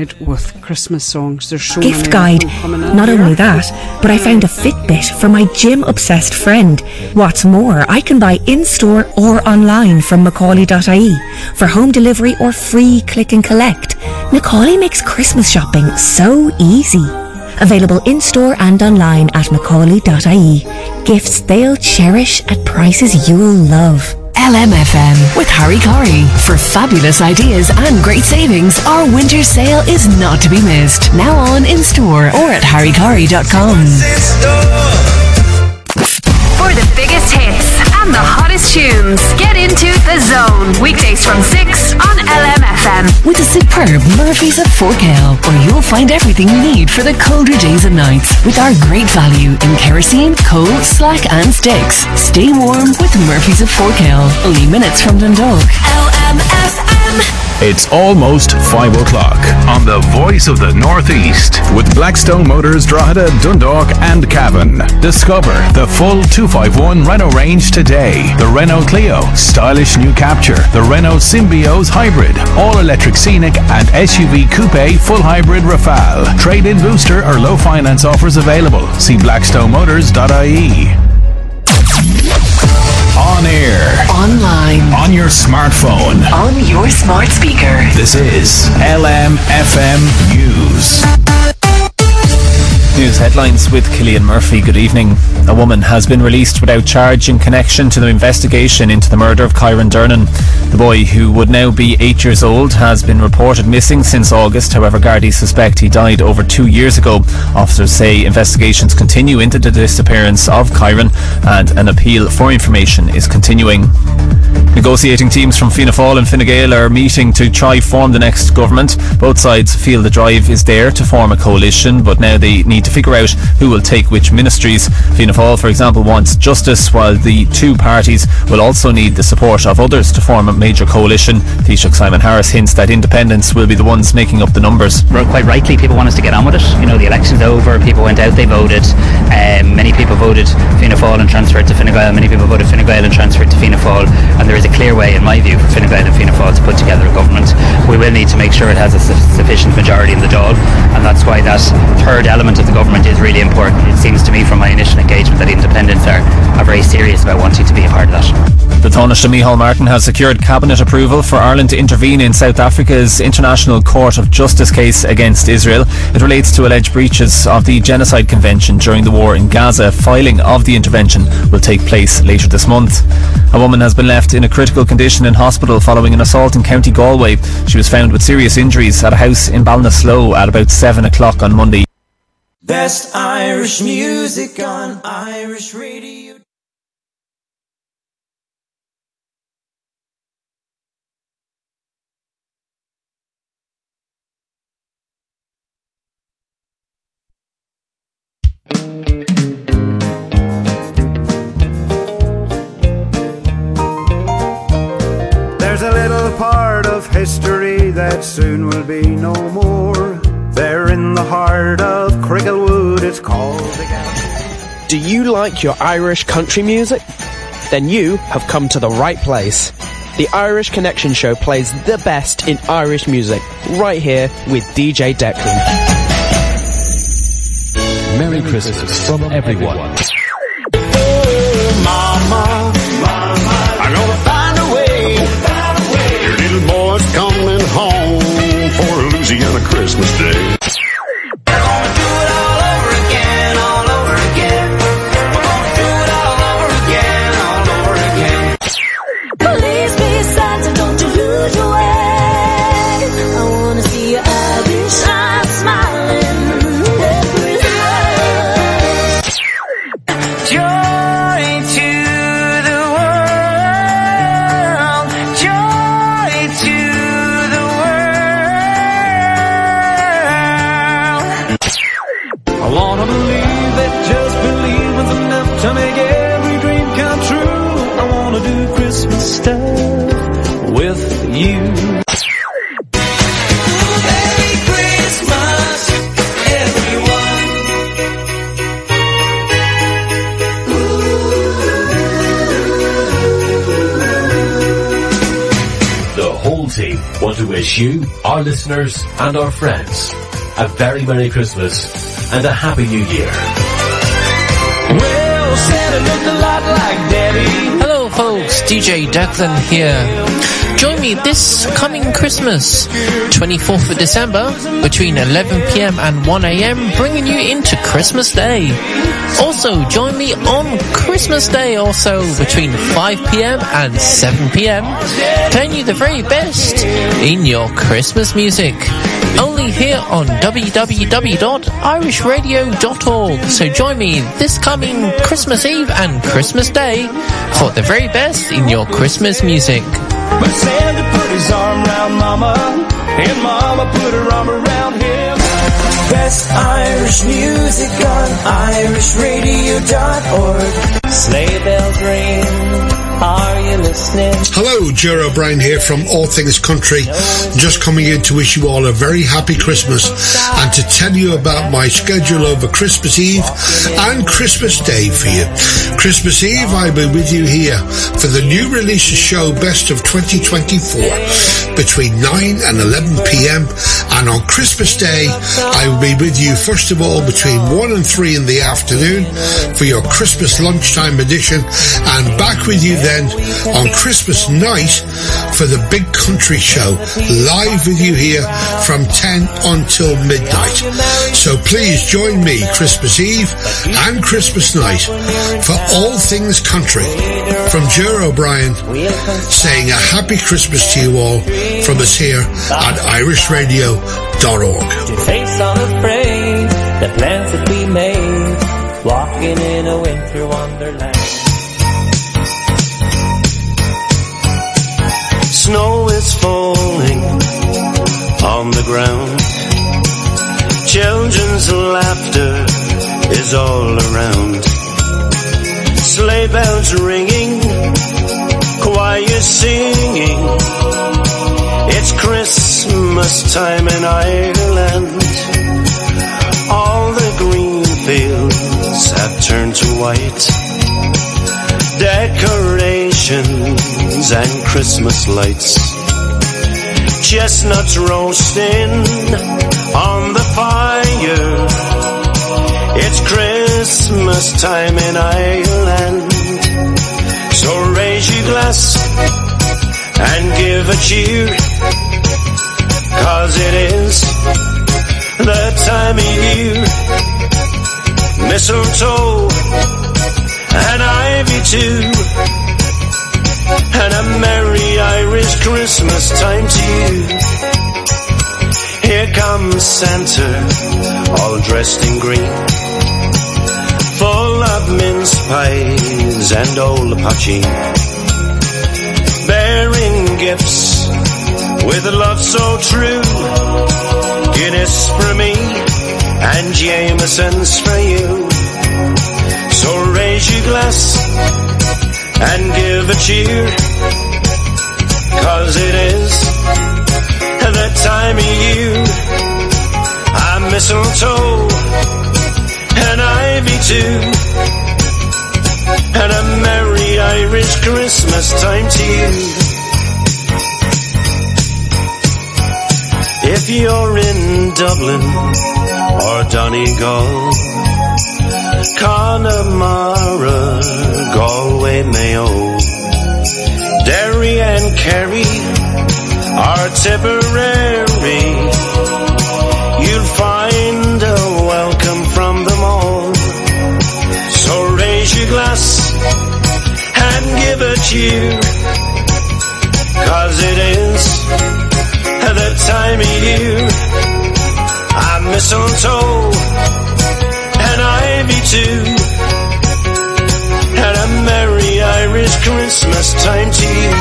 ahead with Christmas songs. There's so Gift many guide. coming in Not here. only that, but I found a Fitbit for my gym-obsessed friend. What's more, I can buy in-store or online from Macaulay.ie for home delivery or free click and collect. Macaulay makes Christmas shopping so easy. Available in-store and online at Macaulay.ie. Gifts they'll cherish at prices you'll love. LMFM with Harry Corey. For fabulous ideas and great savings, our winter sale is not to be missed. Now on in store or at harrycorey.com. For the biggest hits and the hottest tunes, get into The Zone. Weekdays from 6 on LMFM. With the superb Murphy's of Forkale, where you'll find everything you need for the colder days and nights. With our great value in kerosene, coal, slack and sticks. Stay warm with Murphy's of Forkale. Only minutes from Dundalk. LMFM. It's almost 5 o'clock on the Voice of the Northeast with Blackstone Motors, Drogheda, Dundalk and Cavan. Discover the full 251 Renault range today. The Renault Clio, stylish new Capture, the Renault Symbioz Hybrid, all-electric Scenic and SUV Coupe full hybrid Rafale. Trade-in booster or low finance offers available. See blackstonemotors.ie. On air, online, on your smartphone, on your smart speaker. This is LMFM News. News headlines with Cillian Murphy. Good evening. A woman has been released without charge in connection to the investigation into the murder of Kyron Dernan. The boy, who would now be 8 years old, has been reported missing since August. However, Gardaí suspect he died over 2 years ago. Officers say investigations continue into the disappearance of Kyron and an appeal for information is continuing. Negotiating teams from Fianna Fáil and Fine Gael are meeting to try form the next government. Both sides feel the drive is there to form a coalition, but now they need to figure out who will take which ministries. Fianna Fáil, for example, wants justice, while the two parties will also need the support of others to form a major coalition. Taoiseach Simon Harris hints that independents will be the ones making up the numbers. Quite rightly, people want us to get on with it. You know, the election's over, people went out, they voted. Many people voted Fianna Fáil and transferred to Fine Gael. Many people voted Fine Gael and transferred to Fianna Fáil. And there is a clear way, in my view, for Fine Gael and Fianna Fáil to put together a government. We will need to make sure it has a sufficient majority in the Dáil, and that's why that third element of the government is really important. It seems to me from my initial engagement that independents are very serious about wanting to be a part of that. The Taoiseach Micheál Martin has secured cabinet approval for Ireland to intervene in South Africa's International Court of Justice case against Israel. It relates to alleged breaches of the Genocide Convention during the war in Gaza. Filing of the intervention will take place later this month. A woman has been left in a critical condition in hospital following an assault in County Galway. She was found with serious injuries at a house in Ballinasloe at about 7 o'clock on Monday. Best Irish music on Irish radio. There's a little part of history that soon will be no more. There in the heart of Cricklewood, it's called the Gallery. Do you like your Irish country music? Then you have come to the right place. The Irish Connection Show plays the best in Irish music, right here with DJ Declan. Merry Christmas from everyone. Oh, mama, I'm gonna find a way. Your little boy's coming home for a Louisiana Christmas Day. wish you, our listeners, and our friends a very Merry Christmas and a Happy New Year. Well, Santa looked a lot like Daddy. Hello folks, DJ Declan here. Join me this coming Christmas, 24th of December, between 11pm and 1am, bringing you into Christmas Day. Also, join me on Christmas Day also, between 5pm and 7pm, playing you the very best in your Christmas music. Only here on www.irishradio.org. So join me this coming Christmas Eve and Christmas Day for the very best in your Christmas music. But Santa put his arm around Mama, and Mama put her arm around him. Best Irish music on irishradio.org. Sleigh bells ring. Are you listening? Hello, Ger O'Brien here from All Things Country. Just coming in to wish you all a very happy Christmas and to tell you about my schedule over Christmas Eve and Christmas Day for you. Christmas Eve, I'll be with you here for the new releases show Best of 2024 between 9 and 11pm, and on Christmas Day, I will be with you first of all between 1 and 3 in the afternoon for your Christmas lunchtime edition, and back with you then on Christmas night for the Big Country Show, live with you here from 10 until midnight. So please join me Christmas Eve and Christmas night for All Things Country. From Ger O'Brien, saying a happy Christmas to you all from us here at irishradio.org. Your face unafraid, the plans that we made, walking in a winter wonderland. Snow is falling on the ground. Children's laughter is all around. Sleigh bells ringing, choir singing. It's Christmas time in Ireland. All the green fields have turned to white. Decorations and Christmas lights. Chestnuts roasting on the fire. It's Christmas time in Ireland. So raise your glass and give a cheer, 'cause it is the time of year. Mistletoe and ivy too, and a merry Irish Christmas time to you. Here comes Santa, all dressed in green, full of mince pies and old poutine, bearing gifts with a love so true. Guinness for me and Jameson's for you. So raise your glass and give a cheer, 'cause it is the time of year. A mistletoe and ivy too, and a merry Irish Christmas time to you. If you're in Dublin or Donegal, Connemara, Galway, Mayo, Derry and Kerry, or Tipperary, you'll find a welcome from them all. So raise your glass and give a cheer, 'cause it is the time of year. A mistletoe and ivy too, and a merry Irish Christmas time to you.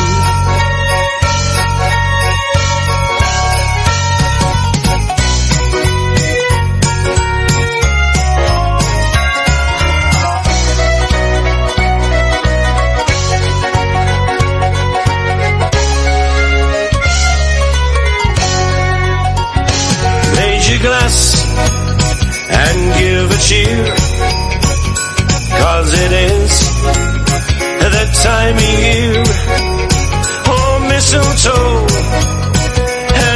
Raise your glass and give a cheer, 'cause it is the time of year. Oh, mistletoe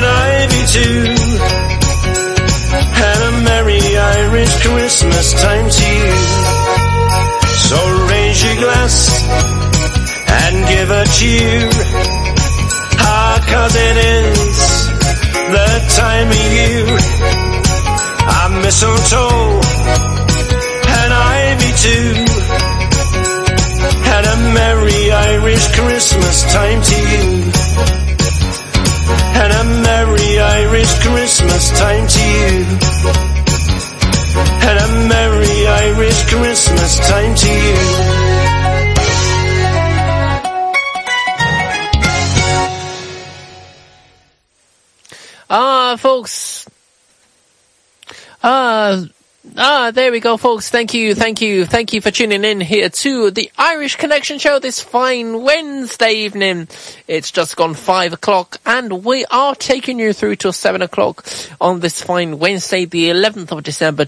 Christmas time to you. So raise your glass and give a cheer. Ah, 'cause it is the time of year. A mistletoe and ivy too. And a merry Irish Christmas time to you. And a merry Irish Christmas time to you. And a merry Irish Christmas time to you. Folks. There we go, folks. Thank you for tuning in here to the Irish Connection Show this fine Wednesday evening. It's just gone 5 o'clock and we are taking you through till 7 o'clock on this fine Wednesday, the 11th of December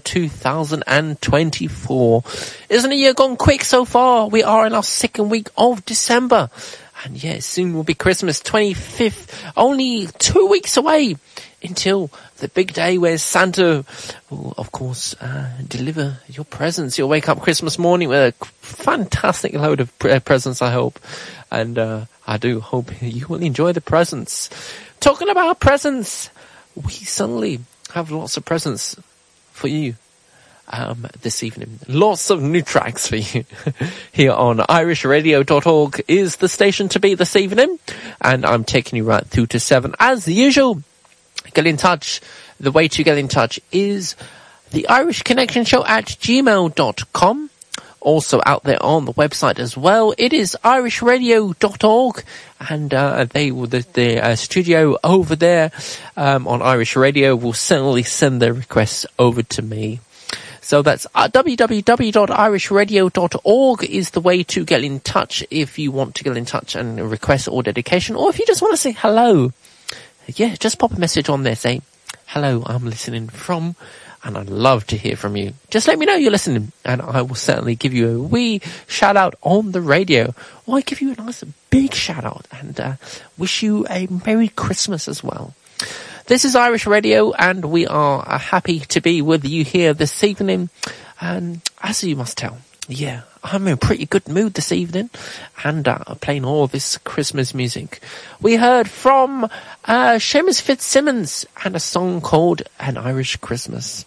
2024. Isn't a year gone quick so far? We are in our second week of December. And yeah, soon will be Christmas, 25th, only 2 weeks away until the big day where Santa will, of course, deliver your presents. You'll wake up Christmas morning with a fantastic load of presents, I hope. And I do hope you will enjoy the presents. Talking about presents, we suddenly have lots of presents for you. This evening. Lots of new tracks for you here on irishradio.org is the station to be this evening. And I'm taking you right through to 7 as usual. Get in touch. The way to get in touch is the Irish Connection Show at gmail.com. Also out there on the website as well. It is irishradio.org. And the studio over there on Irish Radio will certainly send their requests over to me. So that's www.irishradio.org is the way to get in touch if you want to get in touch and request or dedication, or if you just want to say hello. Yeah, just pop a message on there, say, hello, I'm listening from, and I'd love to hear from you. Just let me know you're listening, and I will certainly give you a wee shout out on the radio, or I give you a nice big shout out and wish you a Merry Christmas as well. This is Irish Radio, and we are happy to be with you here this evening. And as you must tell, yeah, I'm in a pretty good mood this evening, and playing all this Christmas music. We heard from Seamus Fitzsimmons and a song called An Irish Christmas.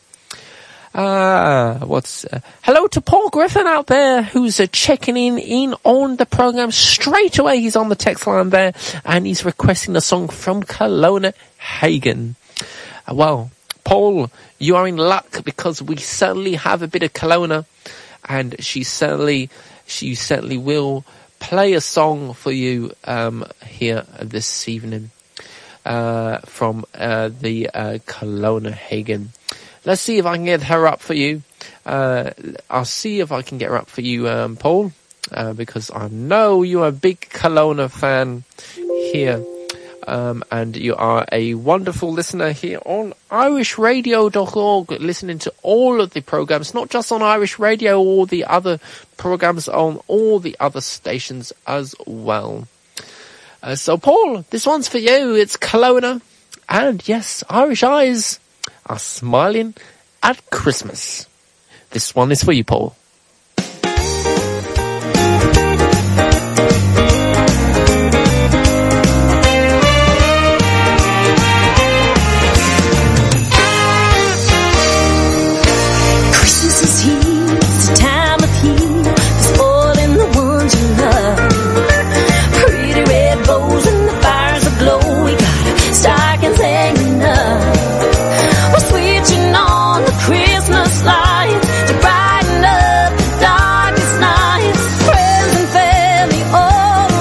Hello to Paul Griffin out there, who's checking in on the program straight away. He's on the text line there, and he's requesting a song from Kelowna Hagen. Well, Paul, you are in luck, because we certainly have a bit of Kelowna, and she certainly will play a song for you here this evening from the Kelowna Hagen. Let's see if I can get her up for you. I'll see if I can get her up for you, Paul, because I know you're a big Kelowna fan here. And you are a wonderful listener here on irishradio.org, listening to all of the programs, not just on Irish Radio, all the other programs on all the other stations as well. So, Paul, this one's for you. It's Kelowna. And yes, Irish eyes are smiling at Christmas. This one is for you, Paul. Lights to brighten up the darkest nights. Friends and family all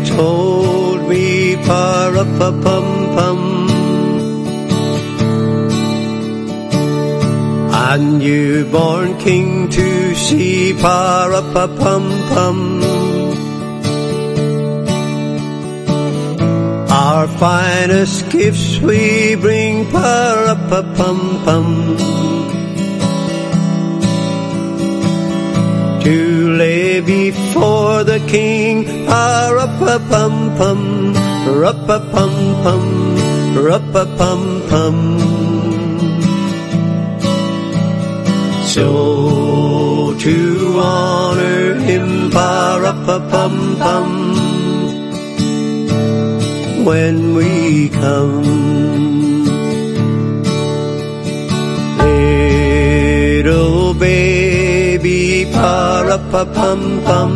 told me pa-ra-pa-pum-pum, a newborn king to see, pa-ra-pa-pum-pum. Our finest gifts we bring, pa-ra-pa-pum-pum, to lay before the king, pa-ra-pa-pum-pum, ra-pa-pum-pum, ra-pa-pum-pum. So to honor him, pa-ra-pa-pum-pum, when we come, little baby, pa-ra-pa-pum-pum,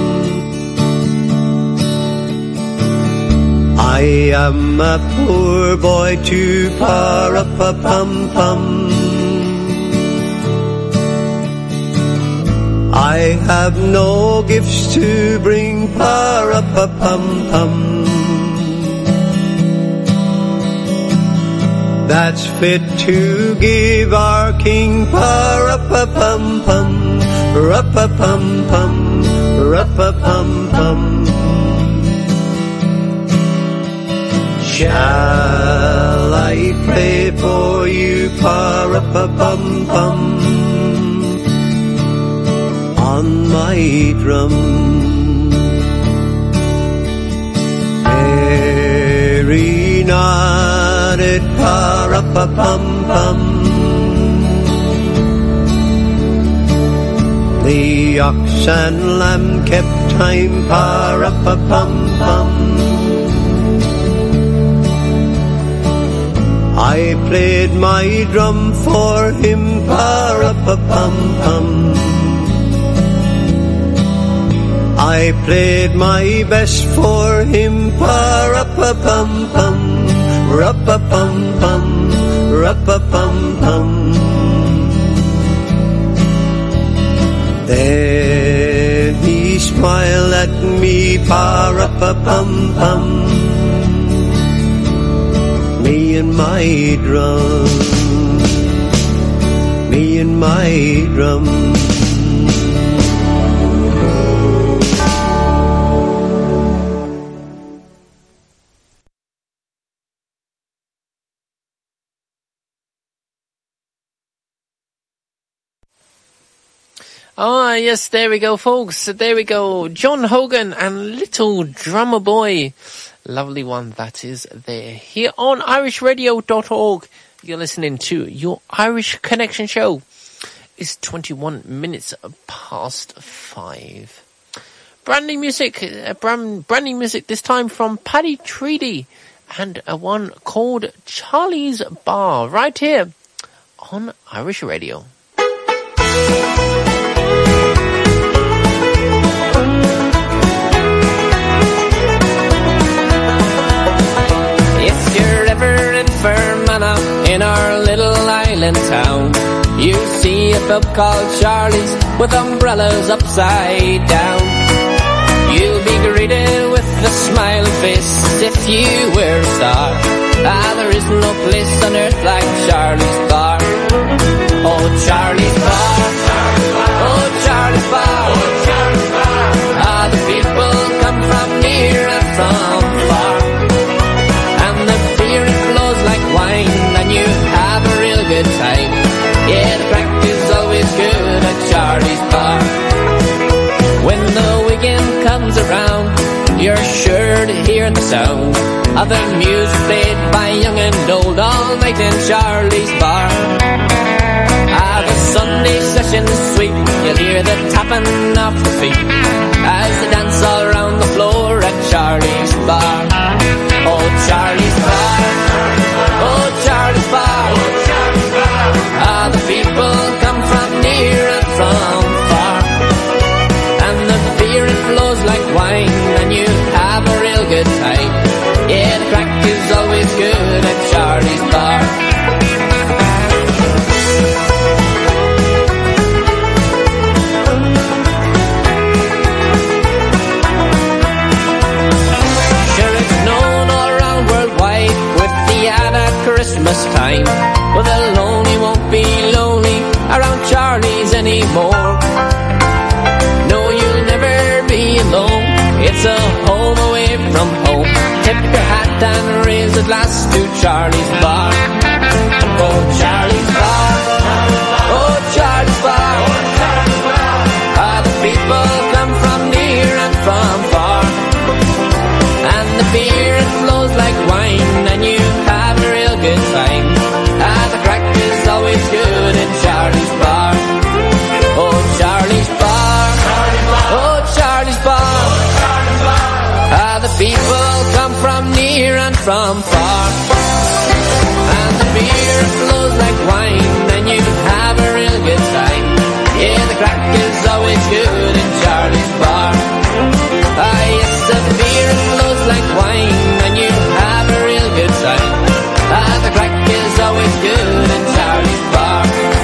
I am a poor boy too, pa-ra-pa-pum-pum, I have no gifts to bring, pa-ra-pa-pum-pum, that's fit to give our king, pa-ra-pa-pum-pum, ra-pa-pum-pum, ra-pa-pum-pum. Shall I play for you, pa-ra-pa-pum-pum, on my drum? Very nodded, pa-ra-pa-pum-pum, the ox and lamb kept time, pa-ra-pa-pum-pum, I played my drum for him, pa-ra-pa-pum-pum, I played my best for him, pa-ra-pa-pum-pum, ra-pa-pum-pum, ra-pa-pum-pum. Then he smiled at me, pa-ra-pa-pum-pum, me and my drum, me and my drum. Ah, yes, there we go, folks. There we go. John Hogan and Little Drummer Boy. Lovely one that is there. Here on irishradio.org, you're listening to your Irish Connection show. It's 21 minutes past 5. Brand new music this time from Paddy Treaty and a one called Charlie's Bar right here on Irish Radio. Fermanagh in our little island town, you see a pub called Charlie's with umbrellas upside down. You'll be greeted with a smiling face if you wear a star. Ah, there is no place on earth like Charlie's Bar. Oh, Charlie's Bar, oh, Charlie's Bar, oh, Charlie's Bar. Ah, the people come from near and from far, and the beer like wine, and you have a real good time. Yeah, the crack is always good at Charlie's Bar. When the weekend comes around, you're sure to hear the sound of the music played by young and old all night in Charlie's Bar. Ah, the Sunday session's sweet, you'll hear the tapping of the feet as they dance all around the floor at Charlie's Bar. Oh, Charlie's Bar, oh, Charlie's Bar, oh, Charlie's Bar. Ah, the people come from near and from far, and the beer it flows like wine, and you have a real good time. Yeah, the crack is always good at Charlie's Bar. It's a home away from home. Tip your hat and raise a glass to Charlie's Bar. Oh, Charlie's Bar. Oh, Charlie's Bar. The people come from near and from far. And the beer, it flows like wine, and you have a real good time. The crack is always good in Charlie's Bar. Oh, Charlie's Bar. Oh, Charlie's Bar. The people come from near and from far. And the beer flows like wine, and you have a real good time. Yeah, the crack is always good in Charlie's Bar. Yes, the beer flows like wine, and you have a real good time. The crack is always good in Charlie's Bar.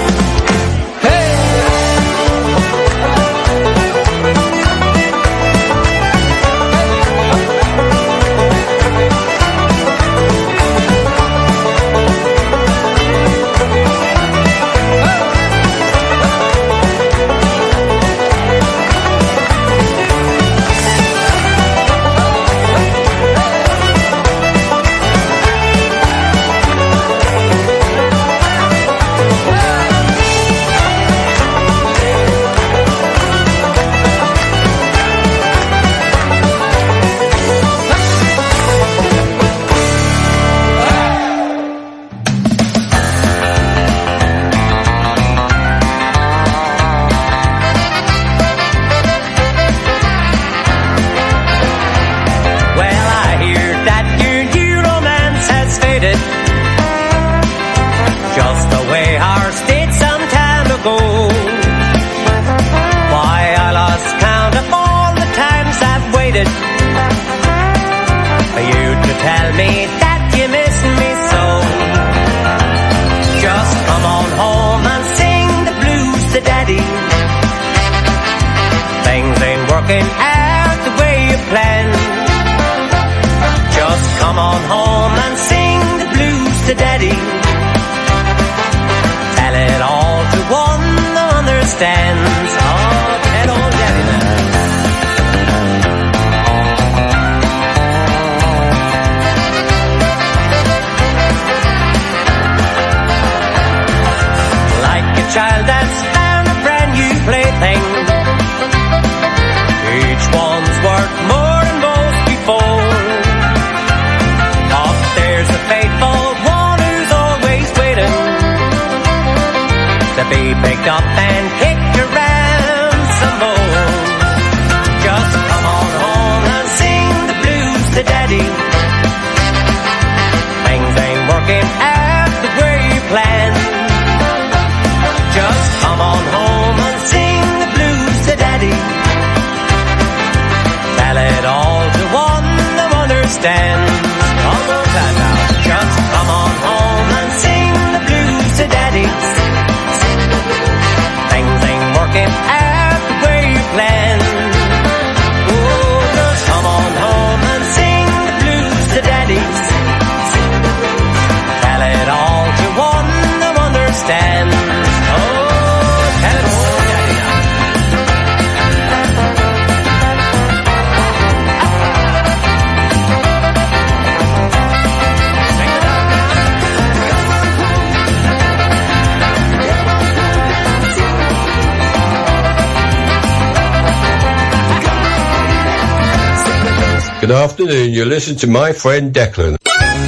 Just the way our state some time ago. Why, I lost count of all the times I've waited for you to tell me that you miss me so. Just come on home and sing the blues to Daddy. Things ain't working out the way you planned. Just come on home and sing the blues to Daddy. Tell it all to one who understands. Oh, tell old Daddy now. Like a child that's found a brand new plaything. Each one's worth more than most before. Up there's a faithful one who's always waiting to be picked up and kicked around some more. Just come on home and sing the blues to Daddy. Things ain't working out the way you planned. Just come on home and sing the blues to Daddy. Tell it all to one who understands. All those that now. Just come on home and sing the blues to Daddy. Things ain't working out the way you planned. Oh, just come on home and sing the blues to Daddy. Tell it all to one who understands. Oh, tell it all to Daddy now. Good afternoon, you listen to my friend Declan.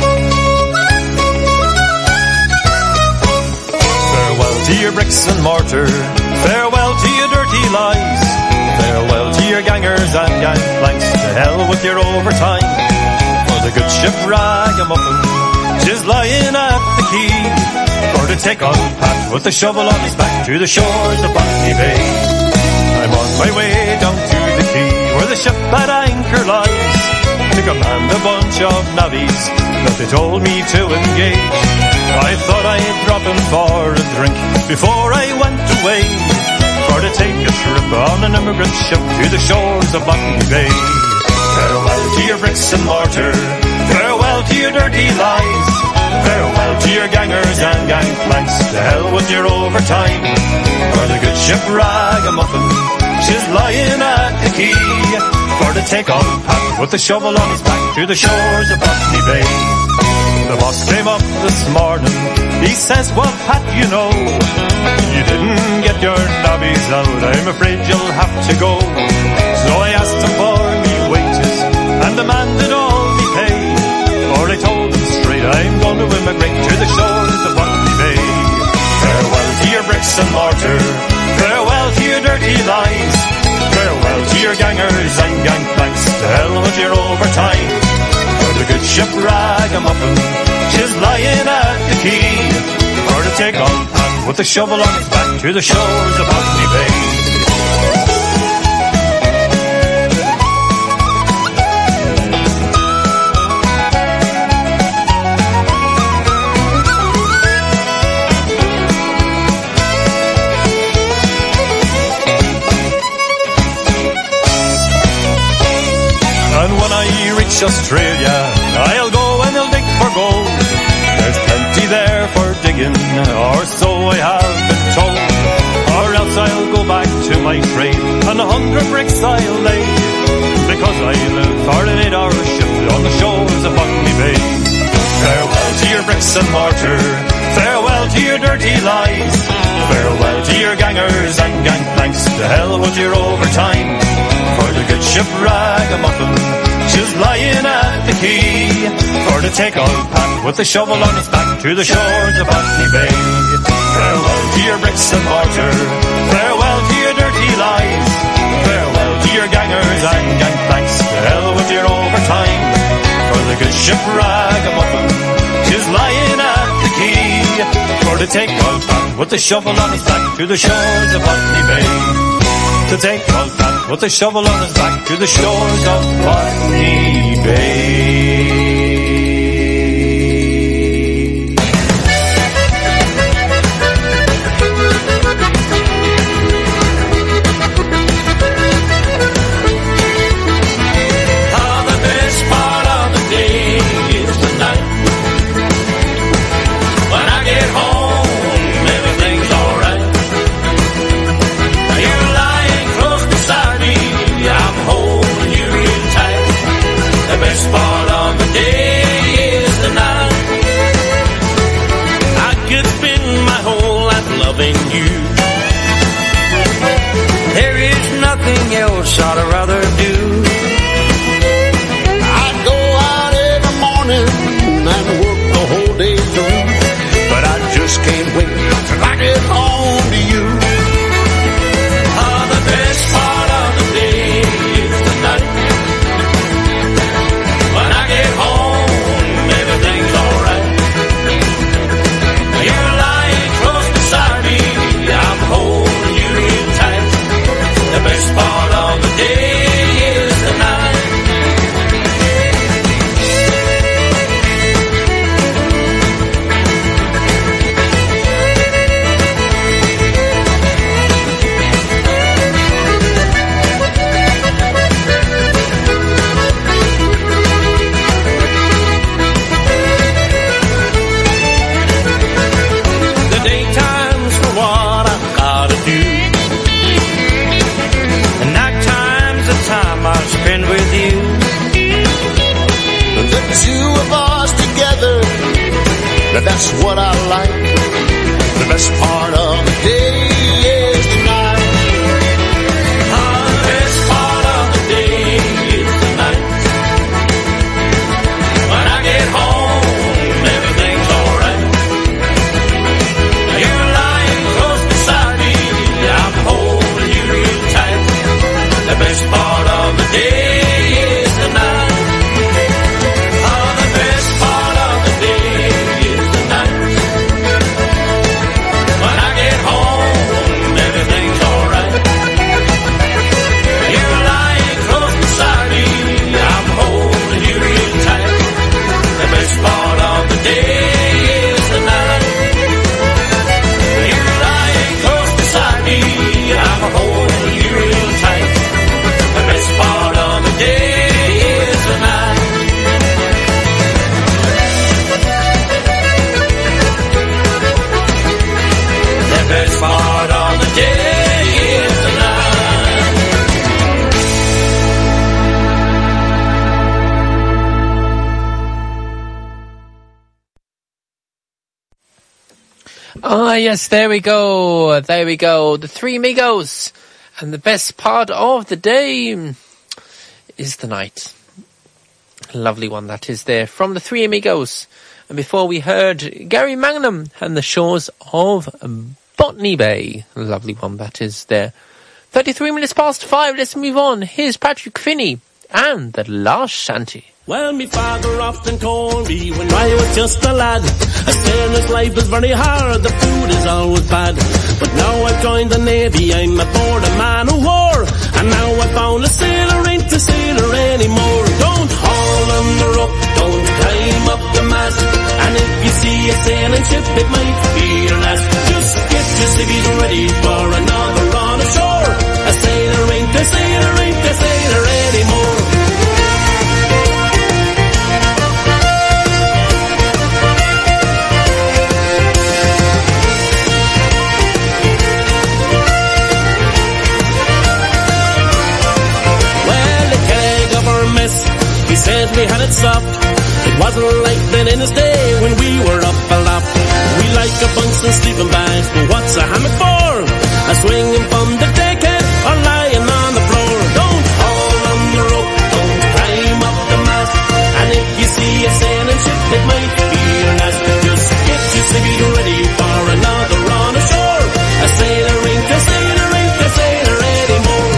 Farewell to your bricks and mortar, farewell to your dirty lies, farewell to your gangers and gangplanks, to hell with your overtime. For the good ship Ragamuffin, she's lying at the quay, for to take on Pat with the shovel on his back to the shores of Botany Bay. I'm on my way down to the quay, where the ship at anchor lies, to command a bunch of navvies that they told me to engage. I thought I'd drop in for a drink before I went away, for to take a trip on an immigrant ship to the shores of Botany Bay. Farewell to your bricks and mortar, farewell to your dirty lies, farewell to your gangers and gangplanks, to hell with your overtime. For the good ship Ragamuffin, she's lying at the quay, for for to take on Pat with the shovel on his back to the shores of Botany Bay. The boss came up this morning, he says, well Pat, you know, you didn't get your nobbies out, I'm afraid you'll have to go. So I asked him for me wages and demanded all me pay, for I told him straight I'm going to immigrate to the shores of Botany Bay. Farewell to your bricks and mortar, farewell to your dirty lies, farewell to your gangers and gangplanks, to hell with your overtime. For the good ship Ragamuffin, she's lying at the quay, for to take on Pat with the shovel on his back to the shores of Botany Bay. And when I reach Australia, I'll go and I'll dig for gold. There's plenty there for digging, or so I have been told. Or else I'll go back to my trade, and 100 bricks I'll lay, because I live for an 8-hour shift on the shores of Botany Bay. Farewell to your bricks and mortar, farewell to your dirty lies, farewell to your gangers and gangplanks, to hell with your overtime. For the good ship Ragamuffin, she's lying at the quay, for to take on Pat with the shovel on his back to the shores of Botany Bay. Farewell to your bricks and mortar, farewell to your dirty lies, farewell to your gangers and gangplanks, to hell with your overtime. For the good ship Ragamuffin, she's lying at the quay, for to take on Pat with the shovel on his back to the shores of Botany Bay. To take on Pat with a shovel on his back to the shores of Botany Bay. Else I'd rather do. I'd go out every morning and work the whole day through, but I just can't wait till I get home to you. The best part of the day is the night. When I get home, everything's alright. You're lying close beside me, I'm holding you in tight. The best part of the day is the night. The daytime's for what I've gotta do, and nighttime's the time I spend with you. The two of us together, that's what I like. The best part of the day is the night. The best part of the day is the night. When I get home, everything's alright. You're lying close beside me, I'm holding you real tight. The best part of the day is the night. The best part of the day is the night. Ah, yes, there we go. There we go. The Three Amigos. And the best part of the day is the night. A lovely one that is there from the Three Amigos. And before we heard Gary Mangham and the Shores of Botany Bay. A lovely one that is there. 33 minutes past 5. Let's move on. Here's Patrick Finney and The Last Shanty. Well, me father often told me when I was just a lad, a sailor's life is very hard, the food is always bad. But now I've joined the Navy, I'm aboard a man of war, and now I found a sailor ain't a sailor anymore. Don't haul on the rope, don't climb up the mast, and if you see a sailing ship, it might be your last. Just get your civvies ready for another run ashore. A sailor ain't a sailor, ain't a sailor anymore. He said we had it soft. It wasn't like that in his day when we were up aloft. We like a bunks and sleeping bags, but what's a hammock for? A swinging from the deckhead or lying on the floor. Don't haul on the rope, don't climb up the mast, and if you see a sailing ship, it might be your last. Just get your civvies ready for another run ashore. A sailor ain't a sailor, ain't a sailor anymore.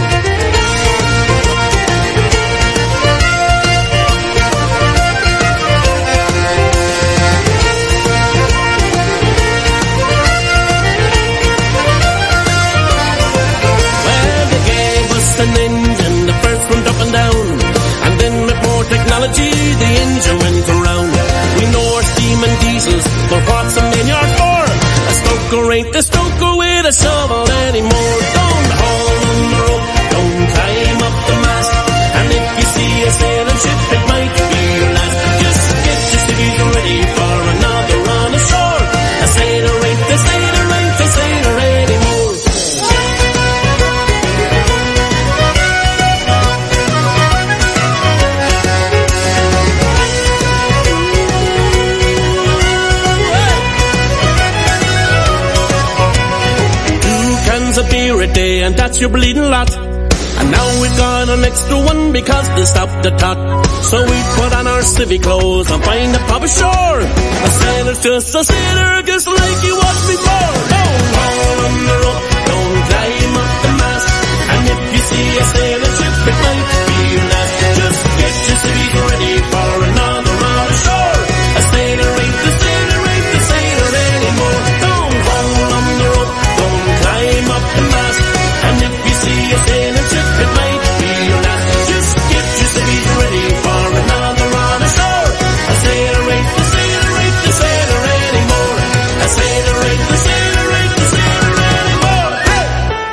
An engine, the first went up and down, and then with more technology the engine went around. We know our steam and diesels, but what's a main-yard for? A stoker ain't a stoker with a shovel anymore. Don't haul on the rope, don't climb up the mast, and if you see a sailing ship, it might be your last. Just get your civvies ready for another run ashore. A sailor ain't a sailor, ain't a sailor anymore. A beer a day, and that's your bleeding lot. And now we've got an extra one because they stopped the tot. So we put on our civvy clothes and find a pub ashore. A sailor's just a sailor, just like he was before. Don't haul on the rope, don't climb up the mast, and if you see a sailing ship, it might be your last. Just get your civvies ready for another run ashore. A sailor ain't the sailor, ain't the sailor anymore. Don't haul on the rope, don't climb up the mast, and if you see a sailing ship, it might be your last. Just get your civvies ready for another run ashore. A sailor ain't the sailor, ain't the sailor anymore. A sailor ain't the sailor, ain't the sailor anymore. Hey!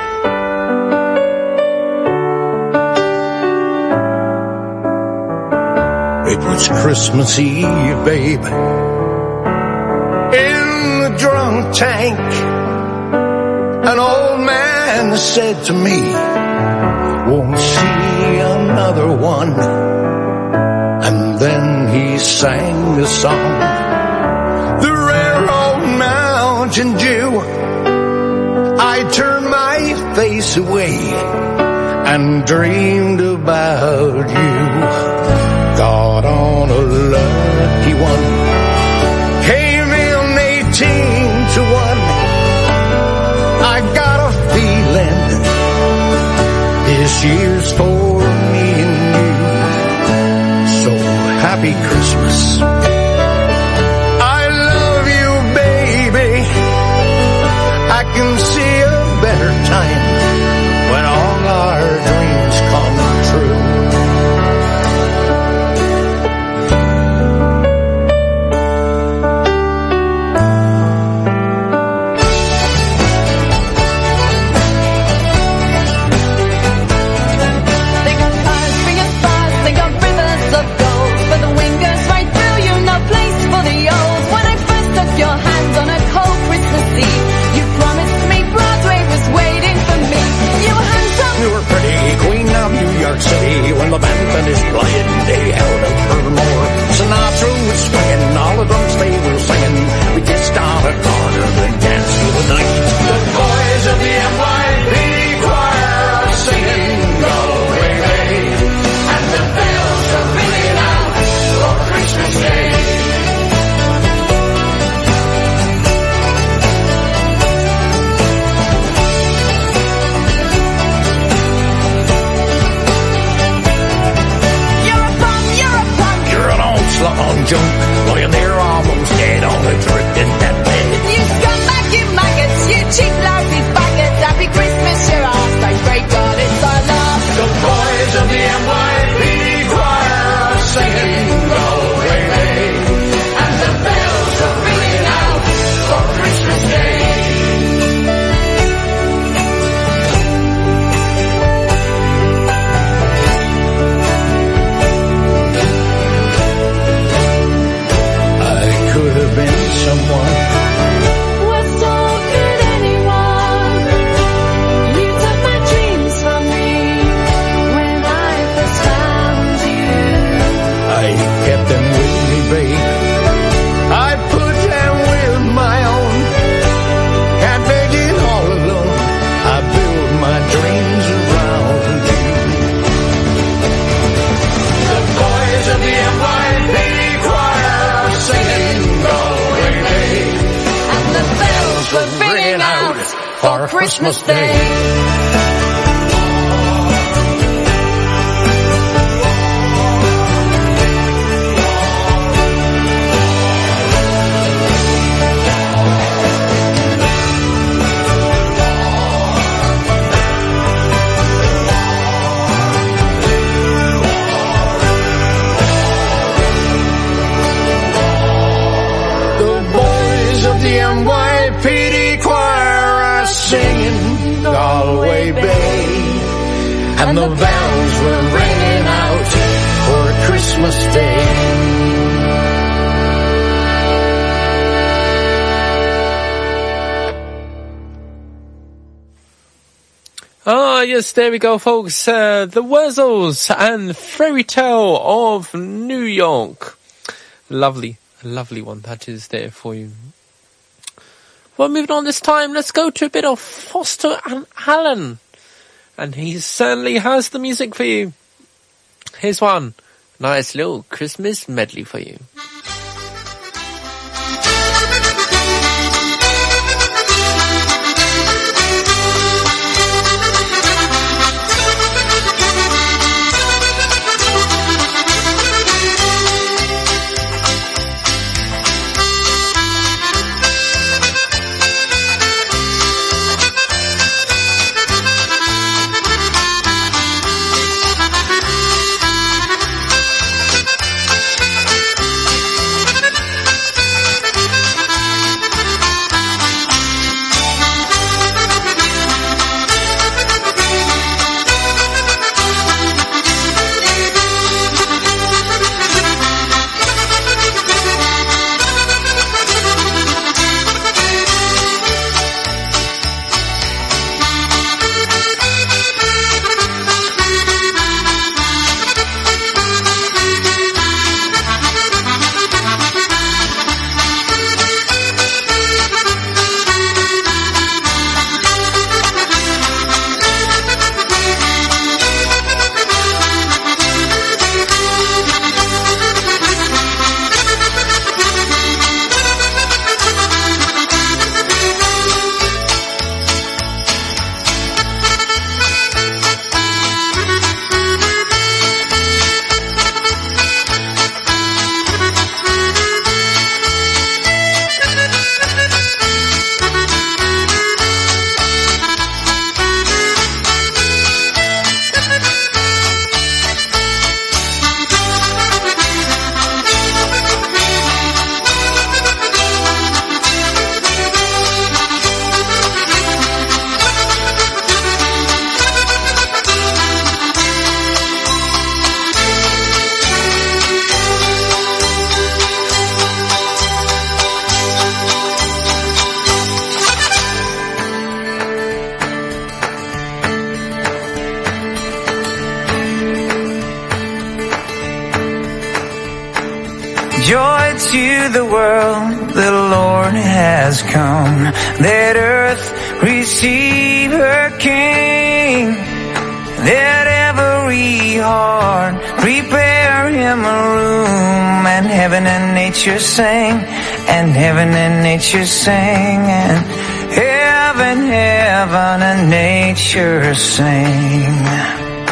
It was Christmas Eve, babe, in the drunk tank. An old man said to me, won't see another one. And then he sang the song, the rare old Mountain Dew. I turned my face away and dreamed about you. Got on a lucky one, came in 18-1. I got a feeling this year's for me and you. So happy Christmas. I love you, baby. I can see a better time when all our dreams come true. They got fires, bring us fires, they got rivers of gold for the wingers Christmas Day. NYPD choir are singing Galway Bay, and the bells were ringing out for Christmas Day. Ah, yes, there we go, folks. The Wuzzles and Fairy Tale of New York. Lovely one that is there for you. Well, moving on this time, let's go to a bit of Foster and Allen. And he certainly has the music for you. Here's one. Nice little Christmas medley for you. Joy to the world, the Lord has come. Let earth receive her King. Let every heart prepare him a room. And heaven and nature sing, and heaven and nature sing, and heaven and nature sing.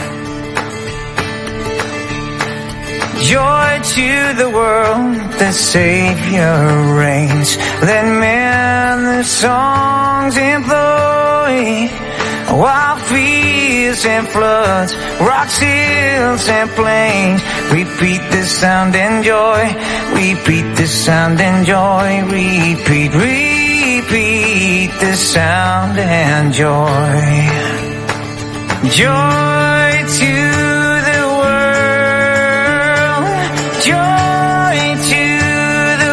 Joy to the world, the Savior reigns. Let men their songs employ, while fields and floods, rocks, hills and plains, repeat the sound and joy, repeat the sound and joy, repeat the sound and joy. Joy to joy to the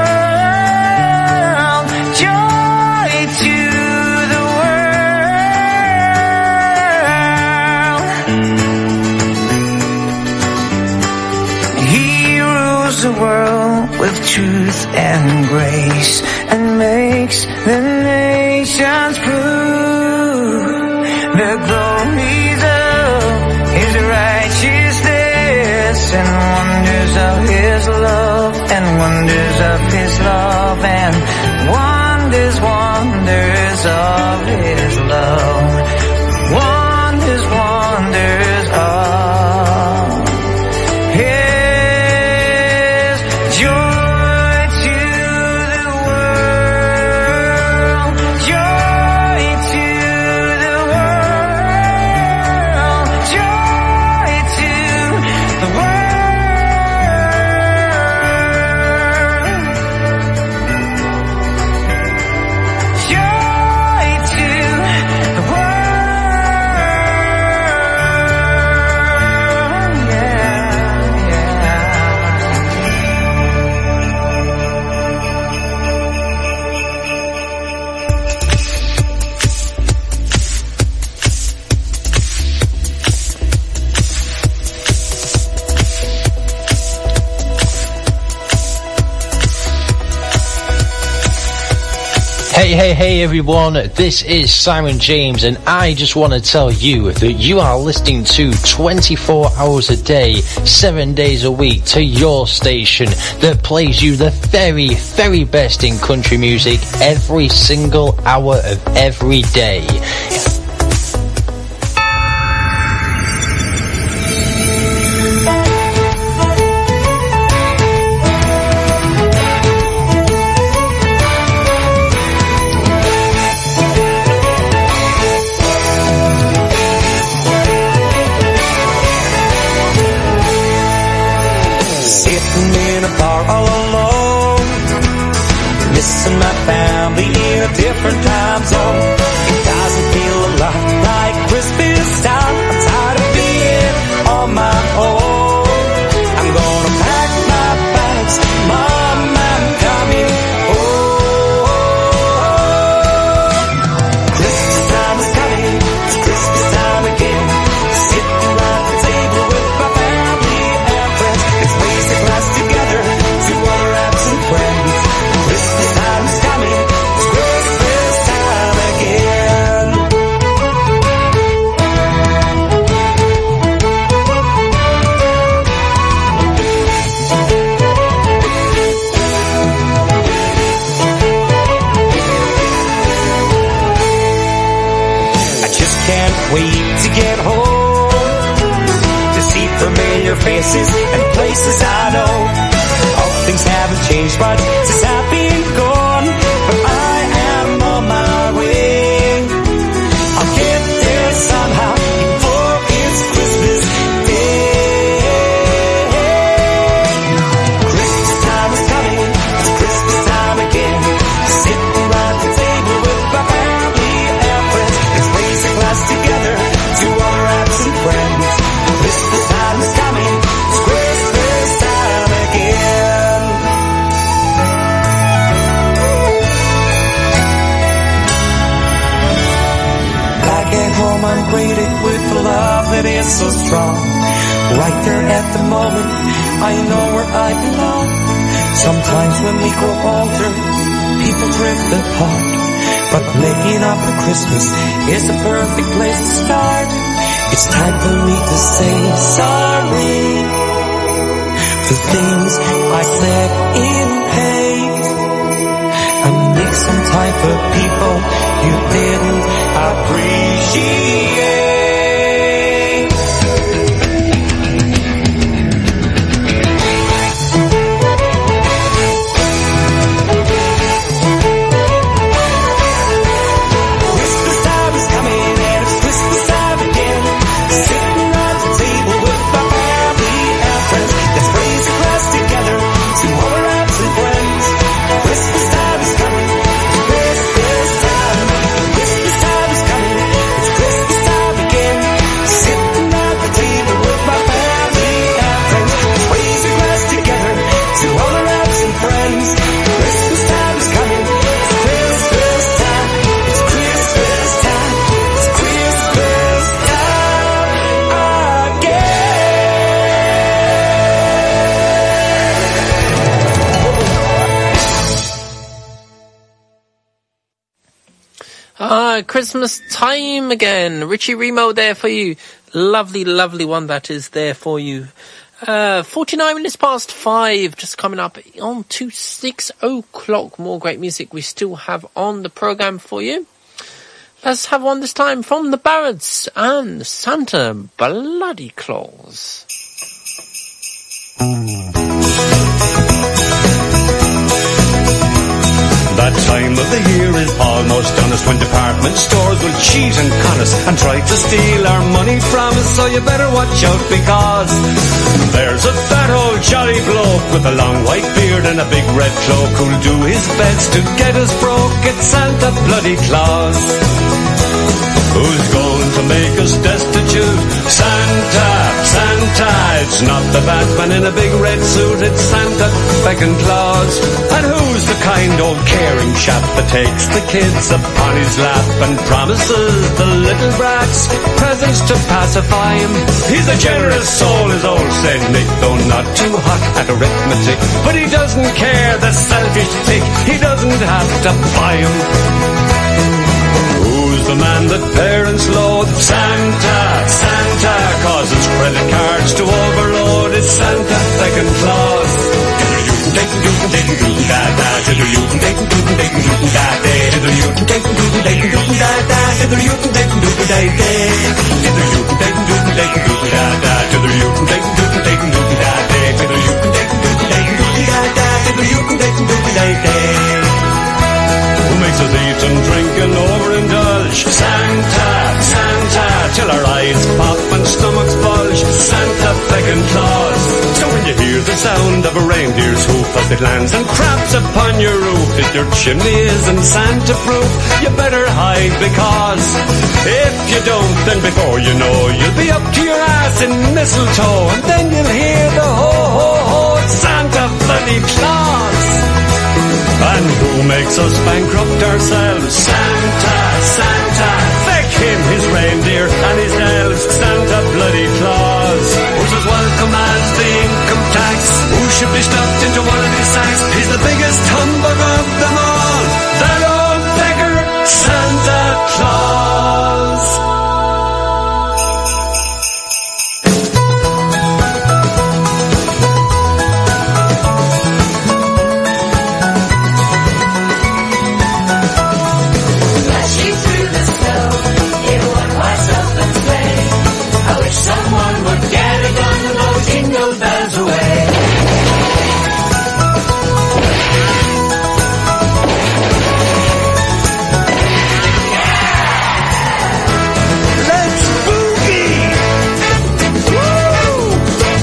world, joy to the world. He rules the world with truth and grace, and makes the nations prove the glories of his righteousness, and wonders of his love, and wonders of his love, and wonders of his love. Hey everyone, this is Simon James and I just want to tell you that you are listening to 24 hours a day, 7 days a week to your station that plays you the very, very best in country music every single hour of every day. Missing my family in a different time zone. It doesn't feel a lot like Christmas time. I'm tired of being on my own. I'm gonna pack my bags, Mom, I'm coming home. Christmas time is coming, it's Christmas time again. Sitting around the table with my family and friends. Let's raise a glass together to our absent friends. Christmas time is coming, it's Christmas time again. I just can't wait to get home, to see familiar faces and places I know. All things haven't changed much since I've been gone, but I am on my way. I'll get there somehow before it's Christmas Day. Christmas time is coming, it's Christmas time again. Sitting around the table with my family and friends. Let's raise a glass together to our absent friends. Christmas time is coming, it's Christmas time again. Back at home I'm greeted with the love that is so strong. Right there at the moment I know where I belong. Sometimes when we grow older people drift apart, but making up for Christmas is the perfect place to start. It's time for me to say sorry for things I said in hate, and make some time for people you didn't appreciate. Christmas time is coming and it's Christmas time again. Sitting at the table with my family and friends. Let's raise a glass together to our absent friends. Christmas time is coming, it's Christmas time. Christmas time is coming, it's Christmas time again. Sitting at the table with my family and friends. Let's raise a glass together to all our absent friends. Christmas time is coming, it's Christmas time. It's Christmas time, it's Christmas time again. Christmas time again. Richie Remo there for you. Lovely, lovely one that is there for you. 49 minutes past 5, just coming up on to 6 o'clock. More great music we still have on the programme for you. Let's have one this time from the Barretts and Santa Bloody Claus. That time of the year is almost on us, when department stores will cheat and con us and try to steal our money from us, so you better watch out, because there's a fat old jolly bloke with a long white beard and a big red cloak who'll do his best to get us broke. It's Santa Bloody Claus, who's going to make us destitute. Santa, Santa, it's It's not the Batman in a big red suit, it's Santa feckin' Claus. And who's the kind old caring chap that takes the kids upon his lap and promises the little brats presents to pacify him? He's a generous soul, is old Saint Nick, though not too hot at arithmetic. But he doesn't care, the selfish tick, he doesn't have to buy him. Who's the man that parents loathe? Santa, Santa, causes credit cards to overload. It's Santa feckin' Claus. Who makes us eat and drink and overindulge? Santa, Santa, till our eyes pop and stomachs bulge. Santa feckin' Claus. So when you hear the sound of a reindeer's hoof as it lands and craps upon your roof, if your chimney isn't Santa-proof, you better hide, because if you don't, then before you know, you'll be up to your ass in mistletoe, and then you'll hear the ho-ho-ho, it's Santa bloody Claus. And who makes us bankrupt ourselves? Santa, Santa, feck him, his reindeer and his elves. Santa bloody Claus, who's as welcome as the income tax, who should be stuffed into one of his sacks. He's the biggest humbug of them all, that old beggar, Santa Claus. Someone would get a gun and blow jingle bells away. Let's boogie! Woo!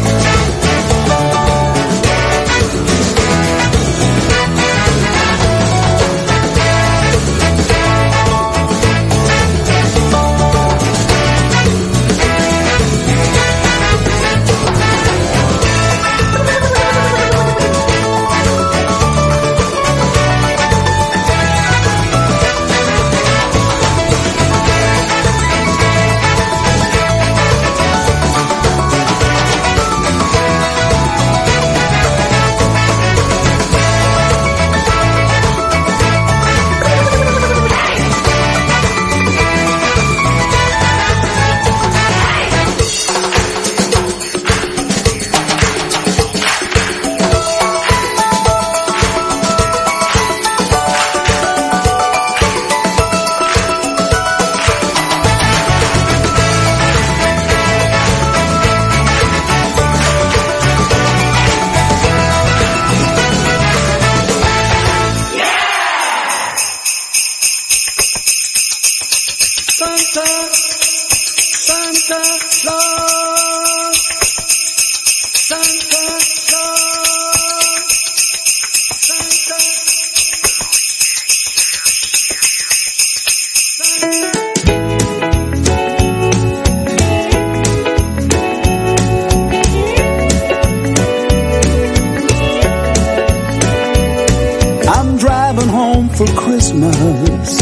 For Christmas,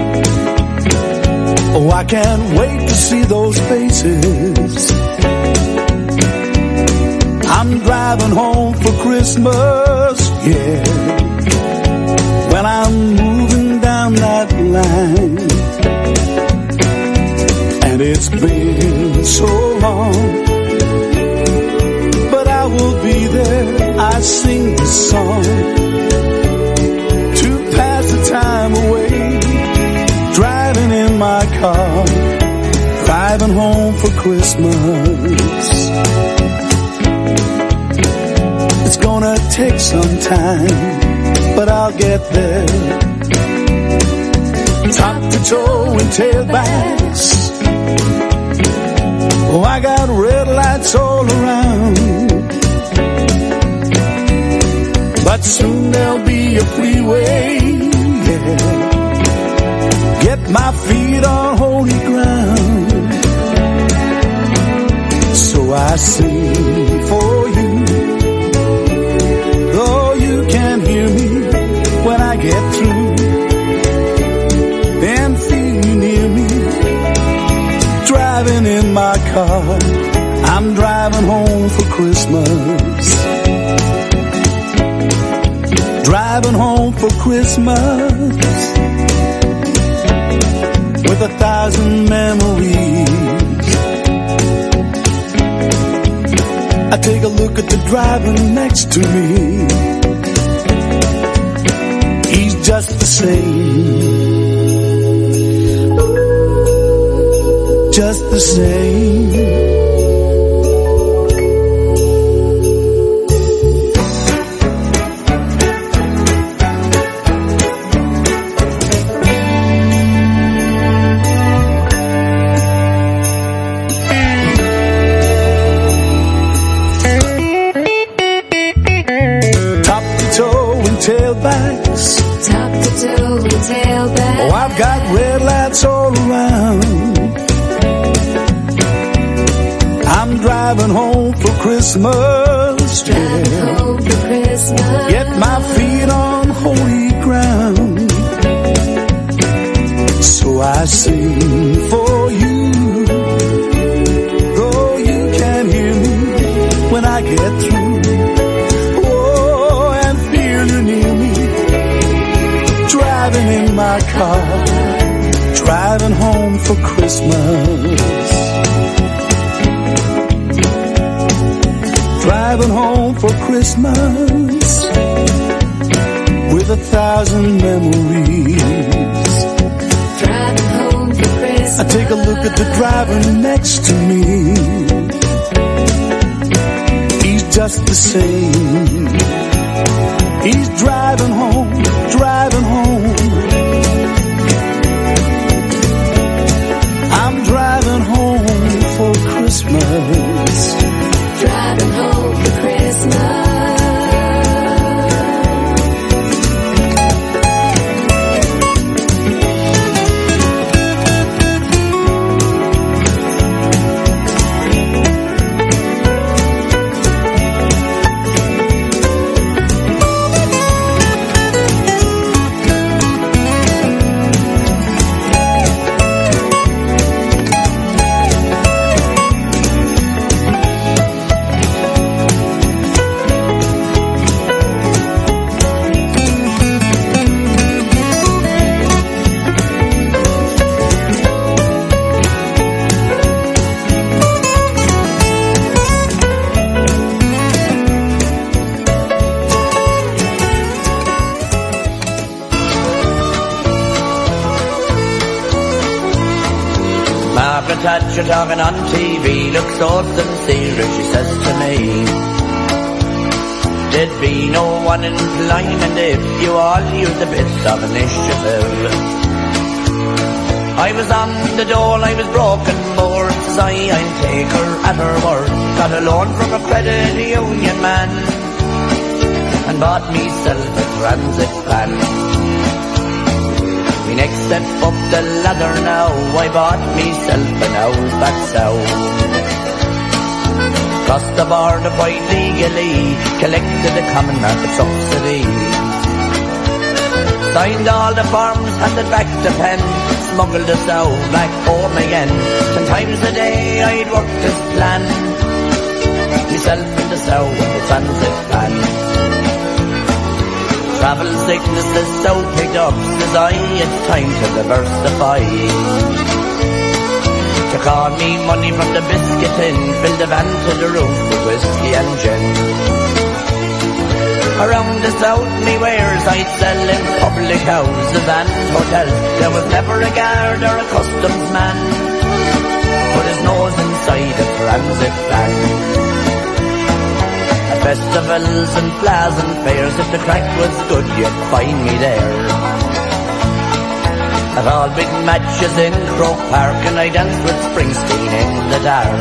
oh, I can't wait to see those faces. I'm driving home for Christmas, yeah. When I'm moving down that line, and it's been so long, but I will be there. I sing this song time away, driving in my car, driving home for Christmas. It's gonna take some time, but I'll get there. Top to toe and tailbacks, oh, I got red lights all around, but soon there'll be a freeway. Get my feet on holy ground. So I sing for car. I'm driving home for Christmas. Driving home for Christmas with 1,000 memories. I take a look at the driver next to me. He's just the same. Just the same. Tailbacks. Top to toe and tailbacks. Oh, I've got red lights all around. I'm driving home for Christmas. Driving home for Christmas. Get my feet on holy ground. So I sing for you. Though you can't hear me when I get through. Driving in my car, driving home for Christmas. Driving home for Christmas with 1,000 memories. Driving home for Christmas. I take a look at the driver next to me. He's just the same. He's driving home, driving home. I'm driving home for Christmas. Driving home for Christmas. Thatcher talking on TV looks so sincere, she says to me, there'd be no one in employment if you all used a bit of initiative. I was on the dole, I was broken more, says I'll take her at her word. Got a loan from a credit union man and bought myself a transit van. Me next step up the ladder now, I bought myself an Outback South. Crossed the border quite legally, collected the common market subsidy. Signed all the forms, handed back the pen, smuggled us out back home again. 10 times a day I'd work this plan, myself in the South with the transit van. Travel sickness is so picked up, says I, it's time to diversify. Took on me money from the biscuit tin, filled the van to the roof with whiskey and gin. Around the south me wares I'd sell in public houses and hotels. There was never a guard or a customs man put his nose inside a transit van. Festivals and pleasant fairs, if the crack was good you'd find me there. At all big matches in Croke Park, and I danced with Springsteen in the dark.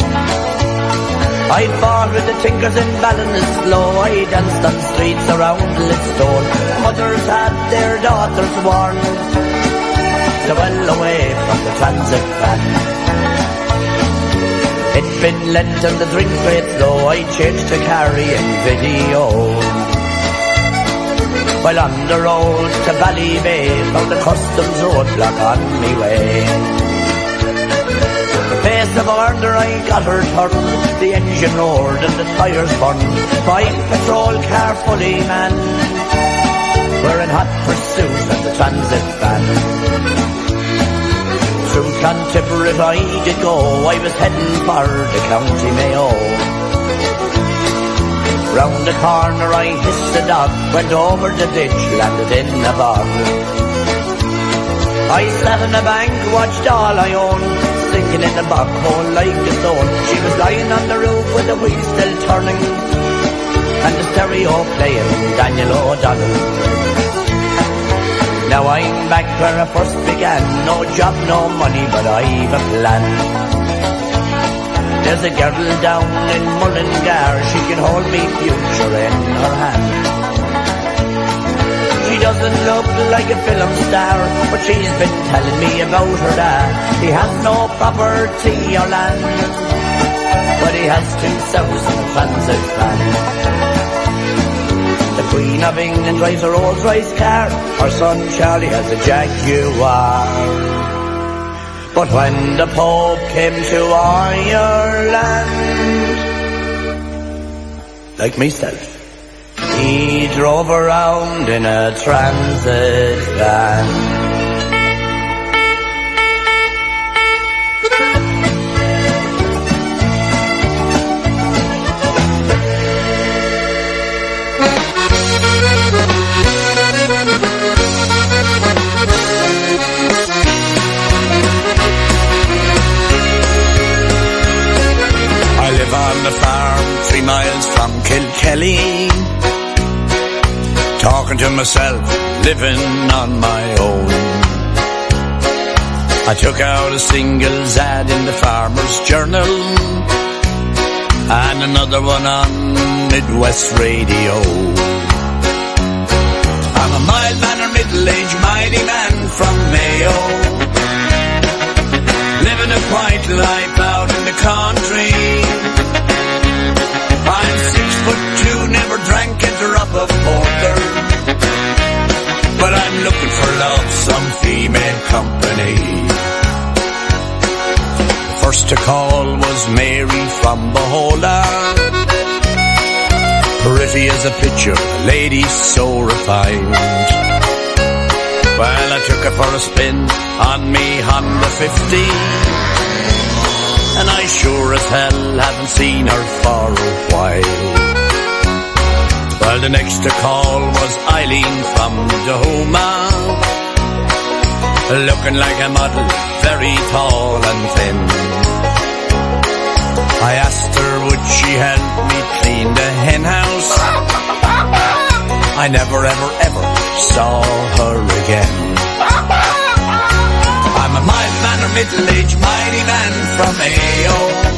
I fought with the Tinkers in Ballinasloe, I danced on streets around Listowel. Mothers had their daughters warned to well away from the transit van. It's been Lent and the drink rates low, I changed to carrying video. While on the road to Ballybay, found the customs roadblock on me way. The face Yes, aboard her I got her turned, the engine roared and the tyres burned. 5 patrol car fully manned, we're in hot pursuit of the transit van. Through Clontipperiff I did go, I was heading for the County Mayo. Round the corner I hissed a dog, went over the ditch, landed in a bog. I sat on a bank, watched all I owned, sinking in the bog hole like a stone. She was lying on the roof with the wheels still turning, and the stereo playing Daniel O'Donnell. Now I'm back where I first began, no job, no money, but I've a plan. There's a girl down in Mullingar, she can hold me future in her hand. She doesn't look like a film star, but she's been telling me about her dad. He has no property or land, but he has 2,000 transit vans. The Queen of England drives a Rolls-Royce car, her son Charlie has a Jaguar. But when the Pope came to Ireland, like myself, he drove around in a transit van. I live on the farm 3 miles from Kilkelly, talking to myself, living on my own. I took out a singles ad in the Farmer's Journal and another one on Midwest Radio. I'm a mild-mannered, middle-aged, mighty man from Mayo, living a quiet life out in the country. I'm 6'2", never drank a drop of porter, but I'm looking for love, some female company. The first to call was Mary from Bohola, pretty as a picture, a lady so refined. Well, I took her for a spin on me Honda 50, and I sure as hell haven't seen her for a while. Well, the next to call was Eileen from Dahoma, looking like a model, very tall and thin. I asked her would she help me clean the hen house. I never ever saw her again. I'm a mild-mannered, middle-aged, mighty man from Mayo,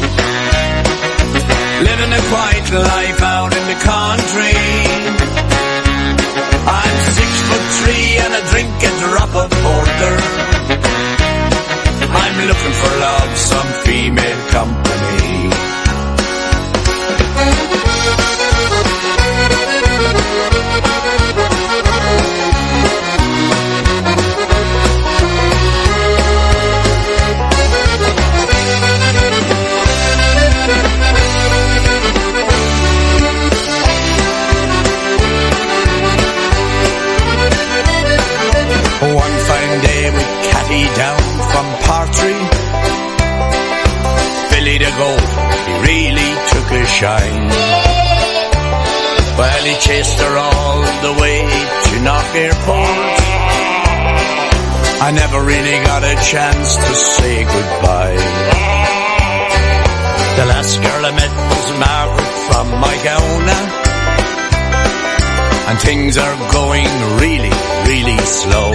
living a quiet life out in the country. I'm 6'3" and I drink a drop of porter. I'm looking for love, some female company. One fine day we catty down from Partry, Billy the goat, he really took a shine. Well, he chased her all the way to Knock Airport. I never really got a chance to say goodbye. The last girl I met was Margaret from Mygaona, and things are going really, really slow.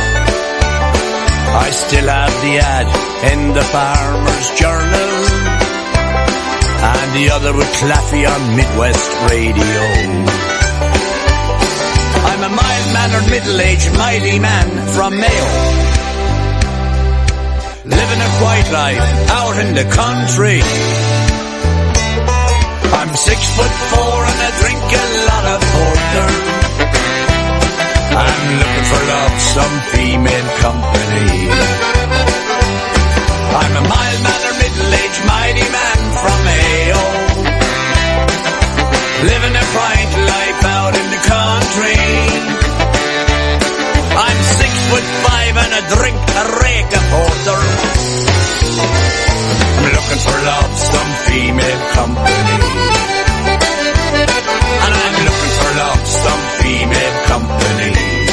I still have the ad in the Farmer's Journal, and the other with Claffey on Midwest Radio. I'm a mild-mannered, middle-aged, mighty man from Mayo, living a quiet life out in the country. I'm 6'4" and I drink a lot of porter. I'm looking for love, some female company. I'm a mild-mannered, middle-aged, female company. And I'm looking for some female company.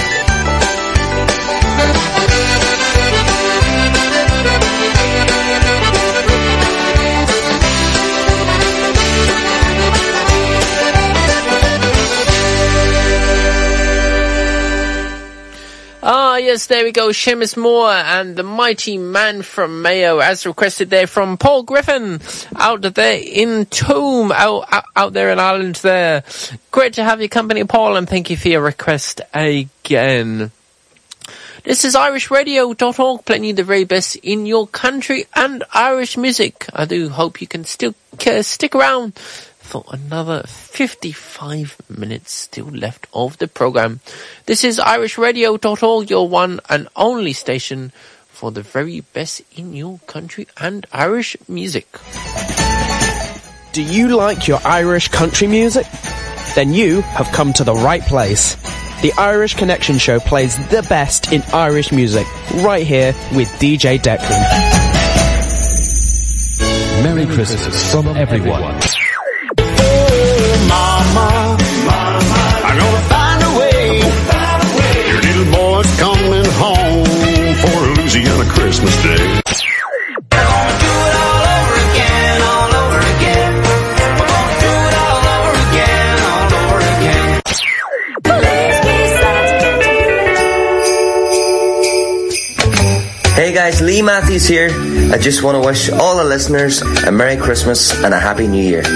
Ah, yes, there we go. Seamus Moore and the Mighty Man from Mayo, as requested there from Paul Griffin, out there in Toom, out there in Ireland there. Great to have your company, Paul, and thank you for your request again. This is irishradio.org, playing you the very best in your country and Irish music. I do hope you can still stick around for another 55 minutes still left of the programme. This is irishradio.org, your one and only station for the very best in your country and Irish music. Do you like your Irish country music? Then you have come to the right place. The Irish Connection Show plays the best in Irish music, right here with DJ Declan. Merry Christmas from everyone. Mama, I'm gonna find a way. Your little boy's coming home for a Louisiana Christmas Day. We're gonna do it all over again, all over again. We're gonna do it all over again, all over again. Hey guys, Lee Matthews here. I just want to wish all the listeners a Merry Christmas and a Happy New Year.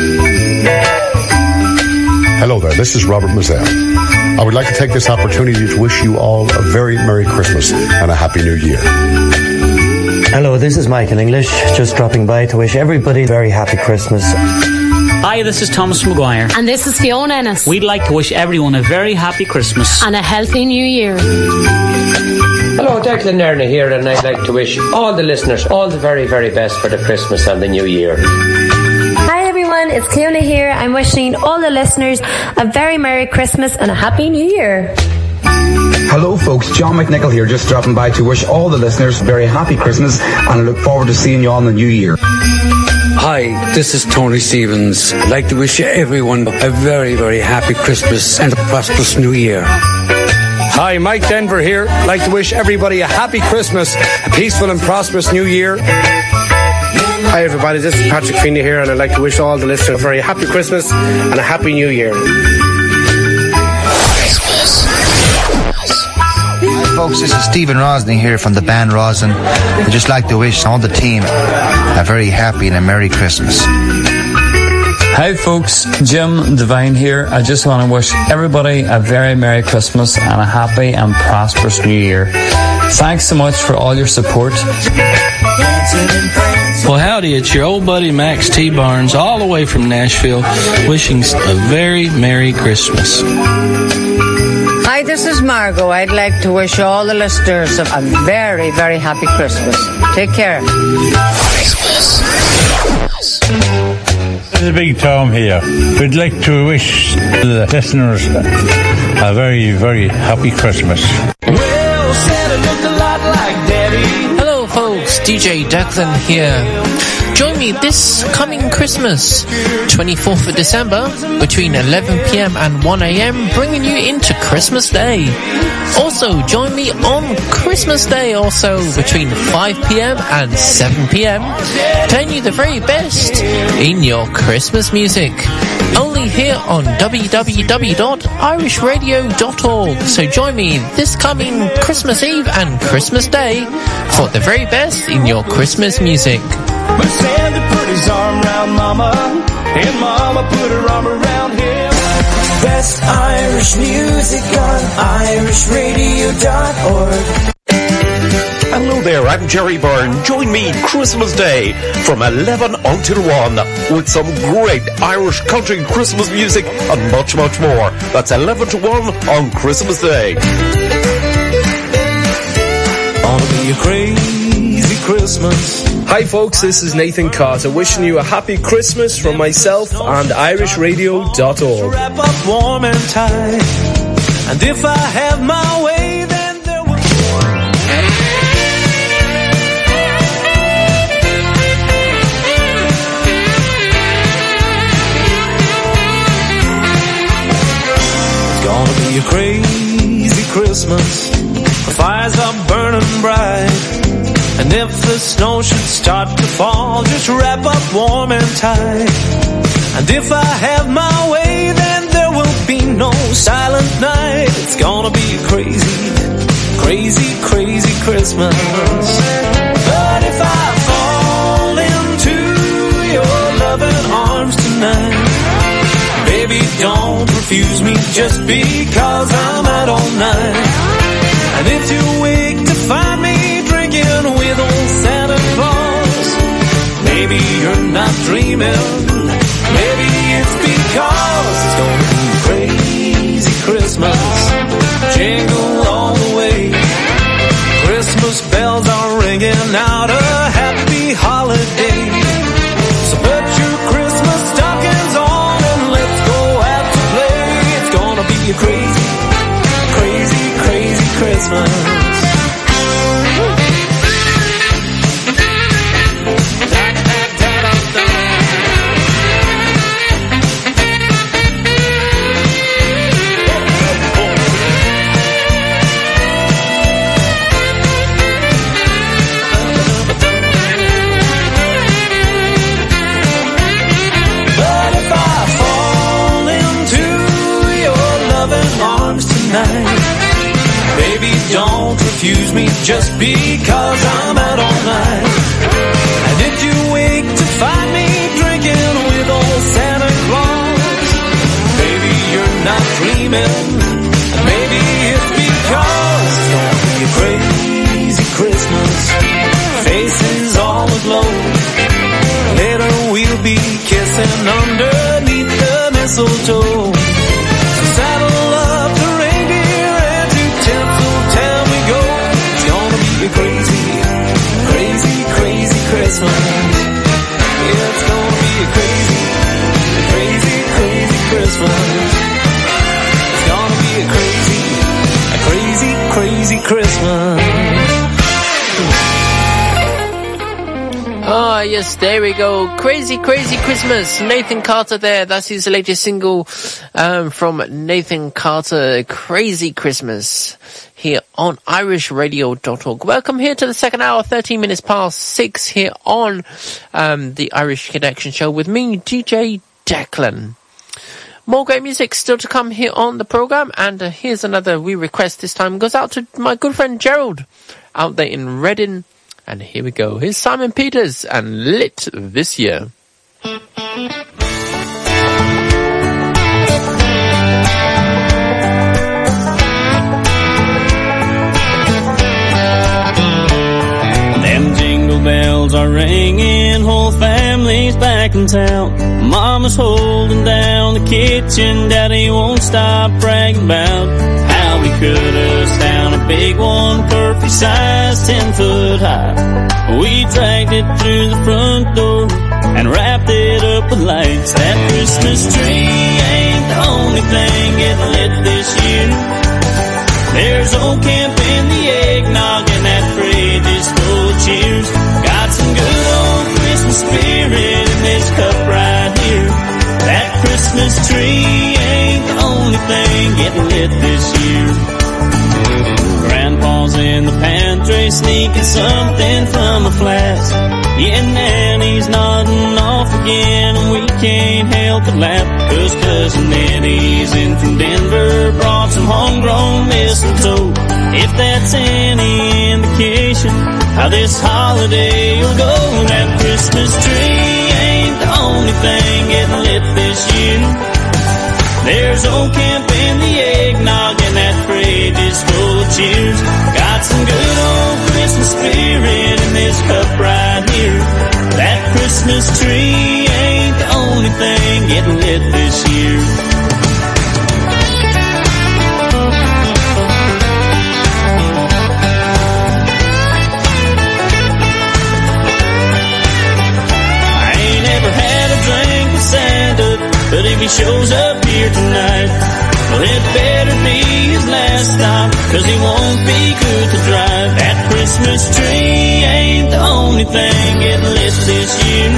Hello there, this is Robert Mazzell. I would like to take this opportunity to wish you all a very Merry Christmas and a Happy New Year. Hello, this is Michael English, just dropping by to wish everybody a very happy Christmas. Hi, this is Thomas Maguire. And this is Fiona Ennis. We'd like to wish everyone a very happy Christmas. And a healthy New Year. Hello, Declan Nerna here, and I'd like to wish all the listeners all the very, very best for the Christmas and the New Year. Hi everyone, it's Cleona here. I'm wishing all the listeners a very Merry Christmas and a Happy New Year. Hello folks, John McNichol here, just dropping by to wish all the listeners a very happy Christmas, and I look forward to seeing you all in the new year. Hi, this is Tony Stevens. I'd like to wish everyone a very, very happy Christmas and a prosperous new year. Hi, Mike Denver here. I'd like to wish everybody a happy Christmas, a peaceful and prosperous new year. Hi everybody, this is Patrick Feeney here, and I'd like to wish all the listeners a very happy Christmas and a happy new year. Hi folks, this is Stephen Rosny here from the band Rosin. I'd just like to wish all the team a very happy and a Merry Christmas. Hi folks, Jim Devine here. I just want to wish everybody a very Merry Christmas and a happy and prosperous New Year. Thanks so much for all your support. Well, howdy, it's your old buddy Max T. Barnes, all the way from Nashville, wishing a very Merry Christmas. Hi, this is Margot. I'd like to wish all the listeners a very, very happy Christmas. Take care. This is Big Tom here. We'd like to wish the listeners a very, very happy Christmas. Well, Santa looked a lot like Daddy. Hello folks, DJ Declan here. Join me this coming Christmas, 24th of December, between 11pm and 1am, bringing you into Christmas Day. Also, join me on Christmas Day, also, between 5pm and 7pm, playing you the very best in your Christmas music. Only here on www.irishradio.org. So join me this coming Christmas Eve and Christmas Day for the very best in your Christmas music. But Santa put his arm around Mama, and Mama put her arm around him. Best Irish music on irishradio.org. Hello there, I'm Jerry Byrne. Join me Christmas Day from 11 until 1 with some great Irish country Christmas music and much, much more. That's 11 to 1 on Christmas Day. Gonna be a crazy Christmas. Hi folks, this is Nathan Carter wishing you a happy Christmas from myself and irishradio.org. Wrap up warm and tight. And if I have my way, then there will gonna be a crazy Christmas. The fires are burning bright, and if the snow should start to fall, just wrap up warm and tight. And if I have my way, then there will be no silent night. It's gonna be a crazy, crazy, crazy Christmas. But if I fall into your loving arms tonight, baby, don't refuse me just because I'm out all night. And if you wake to find me drinking with old Santa Claus, maybe you're not dreaming, maybe it's because it's gonna be a crazy Christmas. Jingle all the way, Christmas bells are ringing out a happy holiday. So put your Christmas stockings on and let's go out to play. It's gonna be a crazy, crazy, crazy Christmas. Baby, don't refuse me just because I'm out all night. And if you wake to find me drinking with old Santa Claus, baby, you're not dreaming, and maybe it's because it's gonna be a crazy Christmas. Faces all aglow, later we'll be kissing underneath the mistletoe. So saddle up the reindeer and to Tinseltown we go. It's gonna be a crazy, crazy, crazy Christmas. Yeah, it's gonna be a crazy, crazy, crazy Christmas. It's gonna be a crazy, crazy Christmas. Ah, yes, there we go. Crazy, Crazy Christmas. Nathan Carter there. That's his latest single from Nathan Carter, Crazy Christmas, here on irishradio.org. Welcome here to the second hour, 13 minutes past 6 here on the Irish Connection Show with me, DJ Declan. More great music still to come here on the program, and here's another wee request. This time goes out to my good friend Gerald out there in Reading. And here we go. Here's Simon Peters and Lit This Year. Them jingle bells are ringing, whole family's back in town. Mama's holding down the kitchen, Daddy won't stop bragging about how we cut us down a big one, curfew size, 10 foot high. We dragged it through the front door and wrapped it up with lights. That Christmas tree ain't the only thing getting lit this year. There's old camp in the eggnog and that fridge is full of cheers. Got some good old Christmas spirit in this cup right here. That Christmas tree ain't the only thing getting lit this year. Grandpa's in the pantry sneaking something from a flask. Yeah, Nanny's nodding off again and we can't help but laugh, 'cause Cousin Eddie's in from Denver, brought some homegrown mistletoe. If that's any indication how this holiday will go, that Christmas tree ain't the only thing getting lit this year. There's old camp in the eggnog and that fridge is full of cheers. Got some good old Christmas spirit in this cup right here. That Christmas tree ain't the only thing getting lit this year. I ain't ever had a drink with Santa, but if he shows up here tonight, well, it better be his last stop, 'cause he won't be good to drive. That Christmas tree ain't the only thing getting lit this year.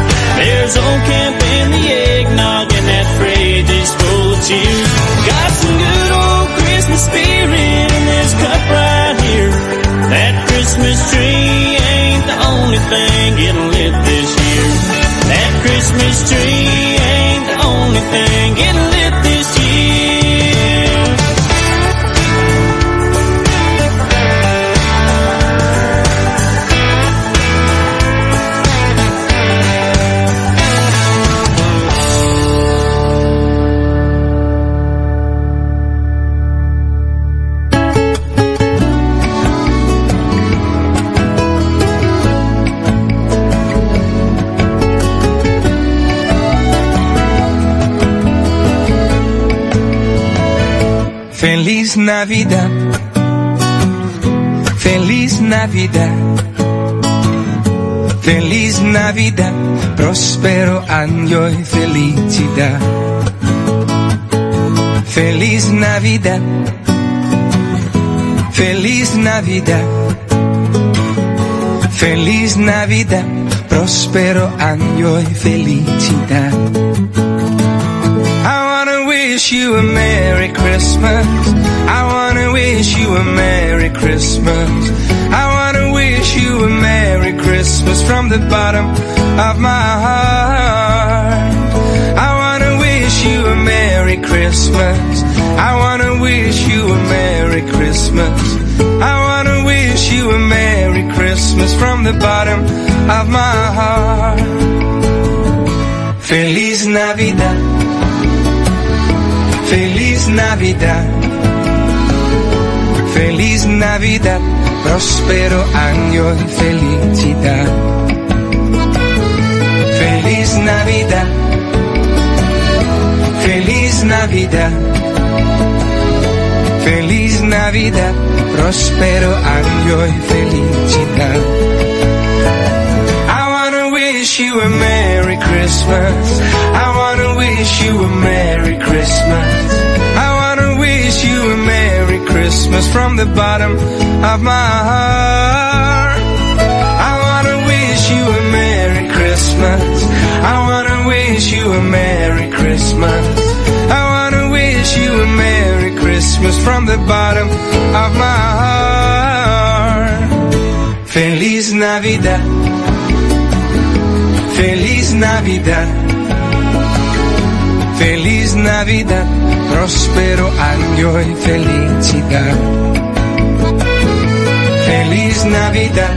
There's old camp in the eggnog and that fridge is full of cheers. Got some Christmas tree ain't the only thing getting lit this year. Feliz Navidad, Feliz Navidad, Feliz Navidad, prospero año y felicidad. Feliz Navidad, Feliz Navidad, Feliz Navidad, prospero año y felicidad. Wish you a Merry Christmas. I wanna wish you a Merry Christmas. I wanna wish you a Merry Christmas from the bottom of my heart. I wanna wish you a Merry Christmas. I wanna wish you a Merry Christmas. I wanna wish you a Merry Christmas from the bottom of my heart. Feliz Navidad, Feliz Navidad, Feliz Navidad, prospero año y felicidad. Feliz Navidad, Feliz Navidad, Feliz Navidad, prospero año y felicidad. I wanna wish you a Merry Christmas. I wanna wish you a Merry Christmas. I wanna wish you a Merry Christmas from the bottom of my heart. I wanna wish you a Merry Christmas. I wanna wish you a Merry Christmas. I wanna wish you a Merry Christmas from the bottom of my heart. Feliz Navidad, Feliz Navidad, Feliz Navidad, prospero año y felicidad. Feliz Navidad,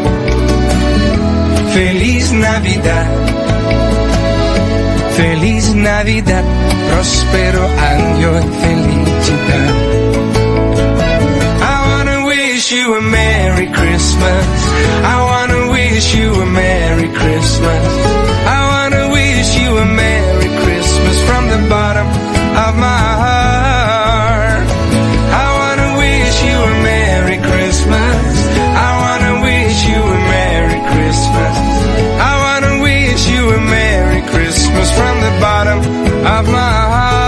Feliz Navidad, Feliz Navidad, prospero año y felicidad. I wanna wish you a Merry Christmas. I wanna wish you a Merry Christmas. I wanna wish you a Merry Christmas from the bottom of my heart. I wanna wish you a Merry Christmas. I wanna wish you a Merry Christmas. I wanna wish you a Merry Christmas from the bottom of my heart.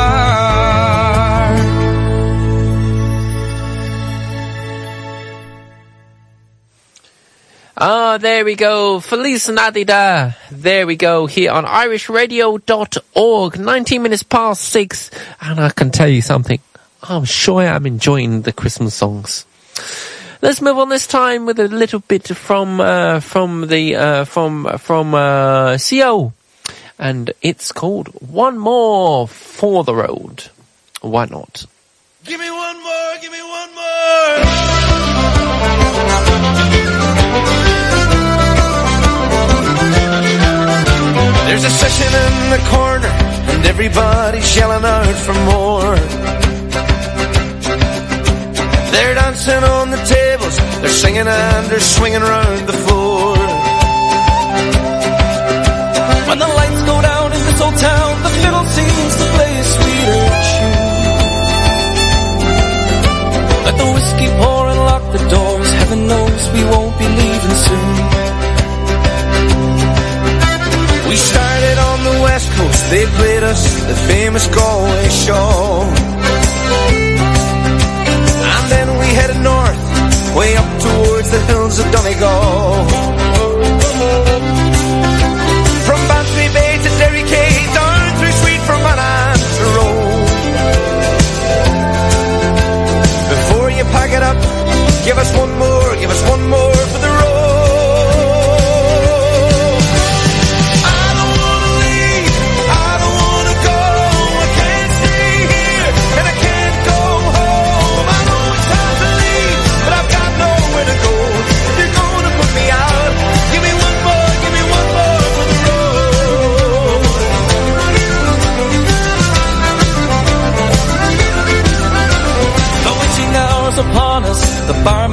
Ah, there we go. Feliz Navidad. There we go. Here on irishradio.org. 19 minutes past 6. And I can tell you something. I'm sure I'm enjoying the Christmas songs. Let's move on this time with a little bit from CO. And it's called One More for the Road. Why not? Give me one more, give me one more. There's a session in the corner, and everybody's yelling out for more. They're dancing on the tables, they're singing and they're swinging around the floor. When the lights go down in this old town, the fiddle seems to play a sweeter tune. Let the whiskey pour and lock the doors, heaven knows we won't be leaving soon. We started on the west coast, they played us the famous Galway show. And then we headed north, way up towards the hills of Donegal. From Bantry Bay to Derry Quay, down through Sweet Fermanagh to Roe. Before you pack it up, give us one more for the road. I don't wanna leave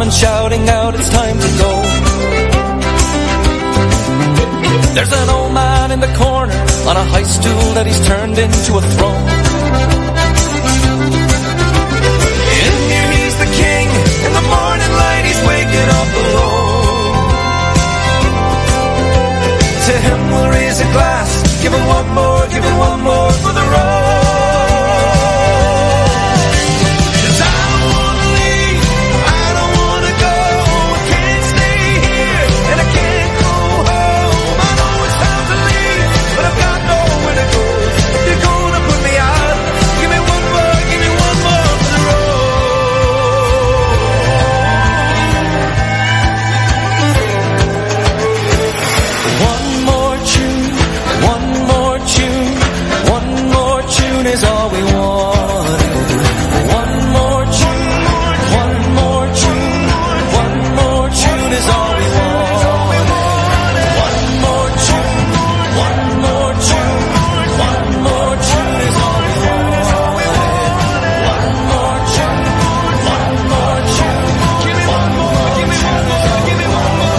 and shouting out it's time to go. There's an old man in the corner on a high stool that he's turned into a throne. In here he's the king, in the morning light he's waking up alone. To him we'll raise a glass, give him one more for the road. Is all we wanted. One more tune, one more tune, one more tune is all we wanted. One more tune, one more tune, one more tune is all we wanted. One more tune, one more tune, give me one more, give me one more, give me one more.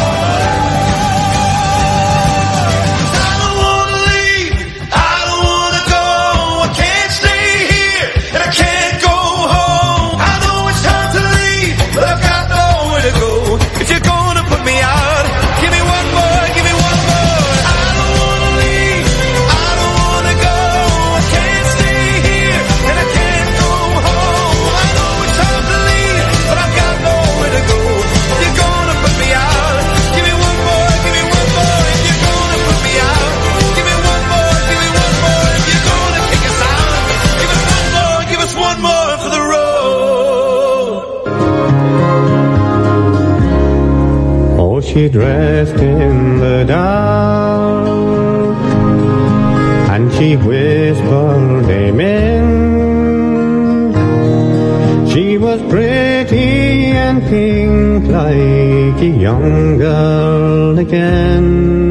I don't wanna leave, I don't wanna go, I can't stay here, and I can't go home. I know it's time to leave, but I've got nowhere to go. If you're gonna put me out, give me one more, give me one more. I don't wanna leave, I don't wanna go, I can't stay here, and I can't go home. I know it's time to leave, but I've got nowhere to go. If you're gonna put me out, give me one more, give me one more. If you're gonna put me out, give me one more, give me one more. If you're gonna kick us out, give us one more, give us one more for the road. Oh, she dressed in the dark, and she whispered amen. She was pretty and pink like a young girl again.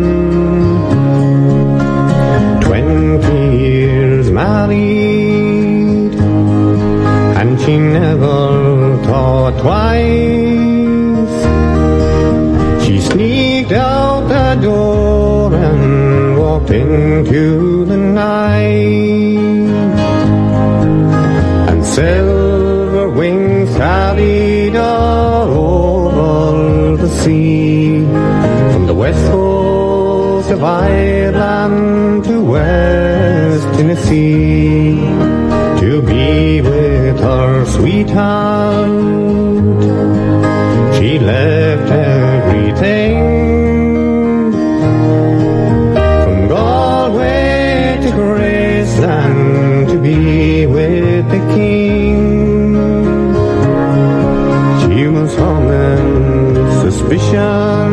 20 years married, and she never thought twice. She sneaked out the door and walked into the night, and silver wings carried her over the sea, from the west coast of Ireland to West Tennessee, to be with her sweetheart. She left everything, from Galway to Graceland, to be with the king. She was humming Suspicion,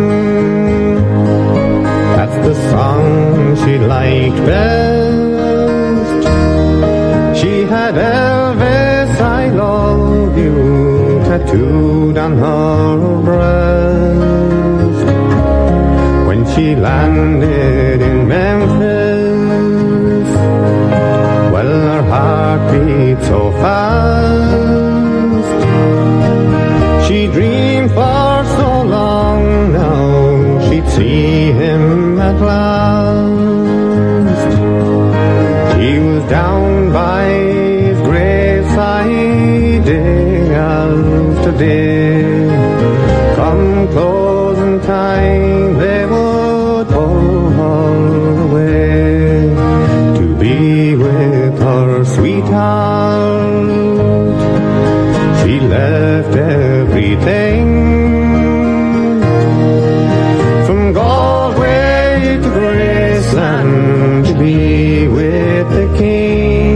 that's the song she liked best. She had Elvis, I love you, tattooed on her breast. When she landed in Memphis, well, her heart beat so fast. She dreamed for so long now she'd see him at last. She was down by his graveside day after day. Come closing time, they would pull her away to be with her sweetheart. She left everything, from Galway to Graceland, to be with the king.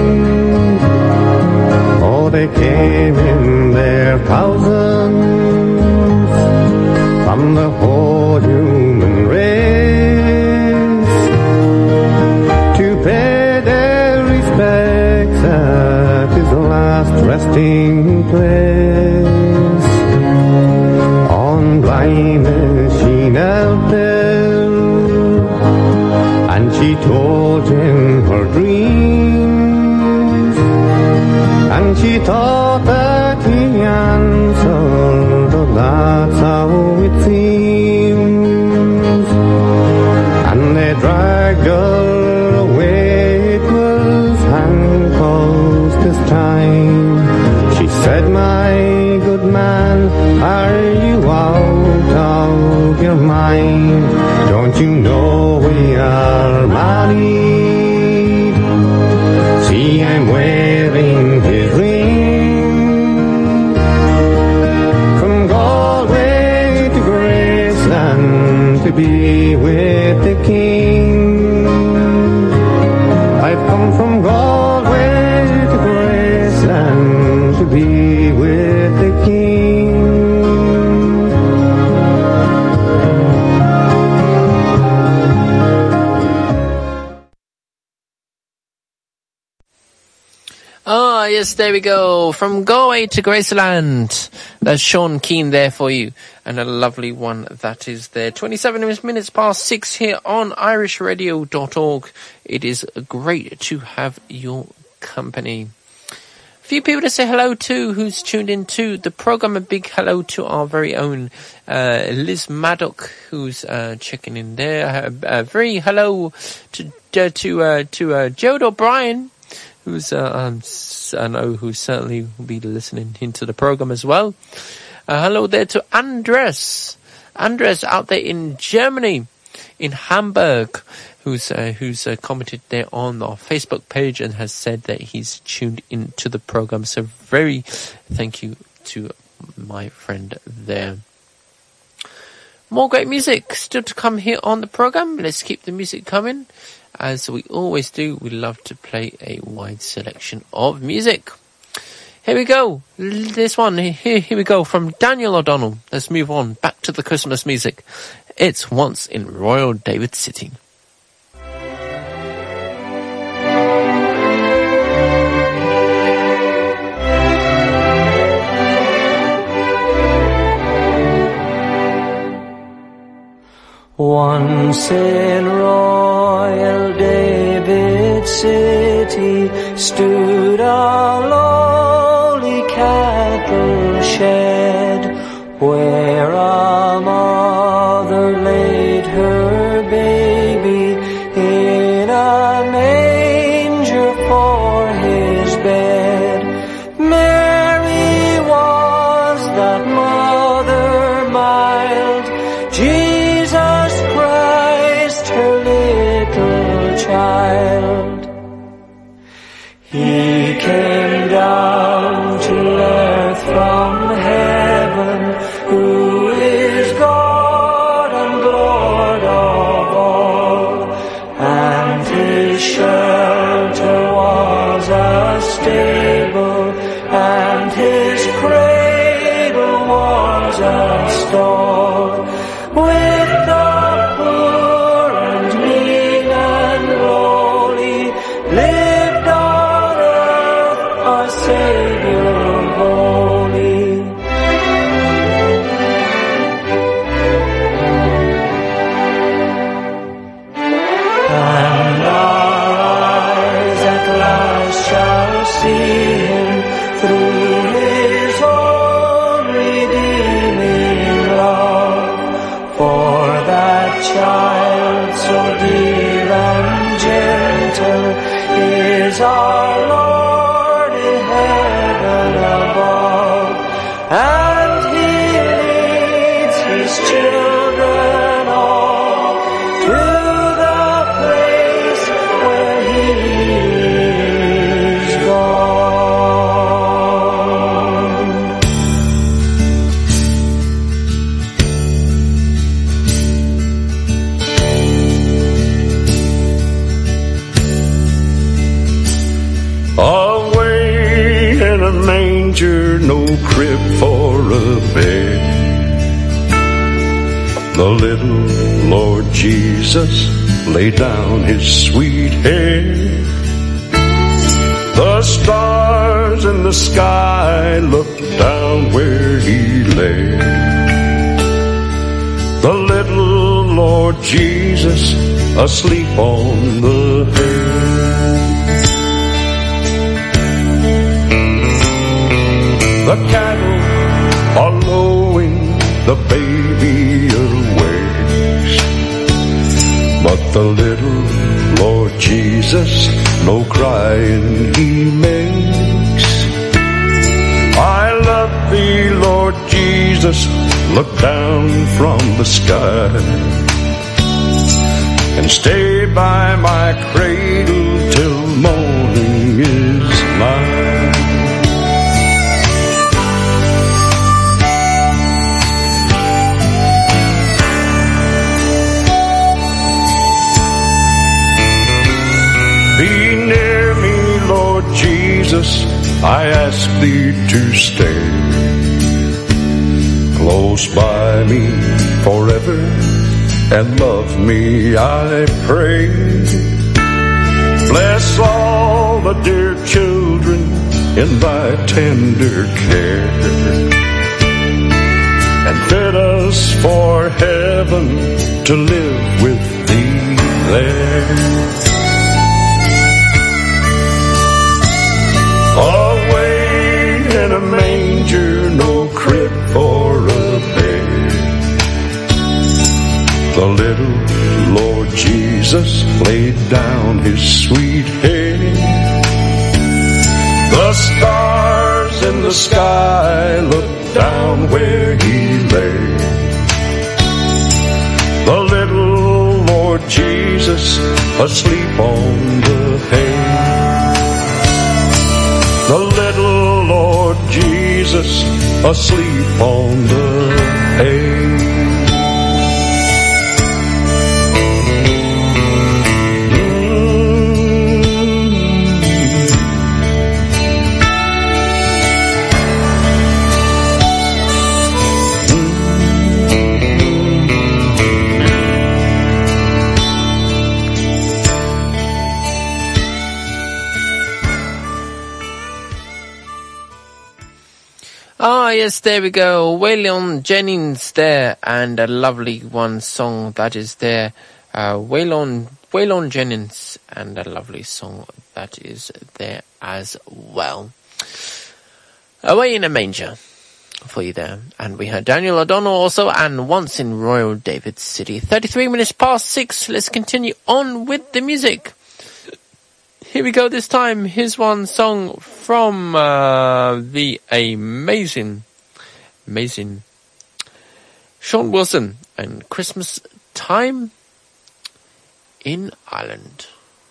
Oh, they came in their thousands from the whole human race to pay their respects at his last resting place. On blindness she knelt there, and she told him her dreams, and she thought that he answered the Ah, yes, there we go. From Galway to Graceland. That's Sean Keane there for you. And a lovely one that is there. 27 minutes past 6 here on irishradio.org. It is great to have your company. A few people to say hello to who's tuned in to the program. A big hello to our very own Liz Maddock, who's checking in there. A very hello to Jode O'Brien, who's I know who certainly will be listening into the program as well. Hello there to Andres out there in Germany, in Hamburg, who's commented there on our Facebook page and has said that he's tuned into the program. So very thank you to my friend there. More great music still to come here on the program. Let's keep the music coming. As we always do, we love to play a wide selection of music. Here we go. This one, here we go, from Daniel O'Donnell. Let's move on back to the Christmas music. It's Once in Royal David City. Once in Royal David City stood a lowly cattle shed, where a mother laid her baby in a manger for his bed. Mary was that mother mild, Jesus Christ her little child. He came down to earth from heaven, who is God and Lord of all, and his shelter was a stable, and his cradle was a stall. With the poor and mean and lowly lived on earth our Savior holy. And our eyes at last shall see him through his own redeeming love. For that child so dear and gentle is our Lord in heaven above, and he leads his children all to the place where he is gone. Away in a manger, no crib for a bed, the little Lord Jesus laid down his sweet head. The stars in the sky looked down where he lay. The little Lord Jesus asleep on the hay. The cattle are lowing, the baby awakes, but the little Lord Jesus no crying he makes. I love thee, Lord Jesus, look down from the sky and stay by my cradle till morning is mine. Be near me, Lord Jesus, I ask thee to stay close by me forever and love me, I pray. Bless all the dear children in thy tender care, and fit us for heaven to live with thee there. Away in a manger, no crib for a bed, the little Lord Jesus laid down his sweet head. The stars in the sky looked down where he lay. The little Lord Jesus asleep on the hay. The little Lord Jesus asleep on the hay. Ah, yes, there we go. Waylon Jennings there, and a lovely one song that is there. Waylon Jennings, and a lovely song that is there as well. Away in a Manger for you there. And we had Daniel O'Donnell also, and Once in Royal David City. 33 minutes past 6. Let's continue on with the music. Here we go this time. Here's one song from the amazing Sean Wilson, and Christmas Time in Ireland.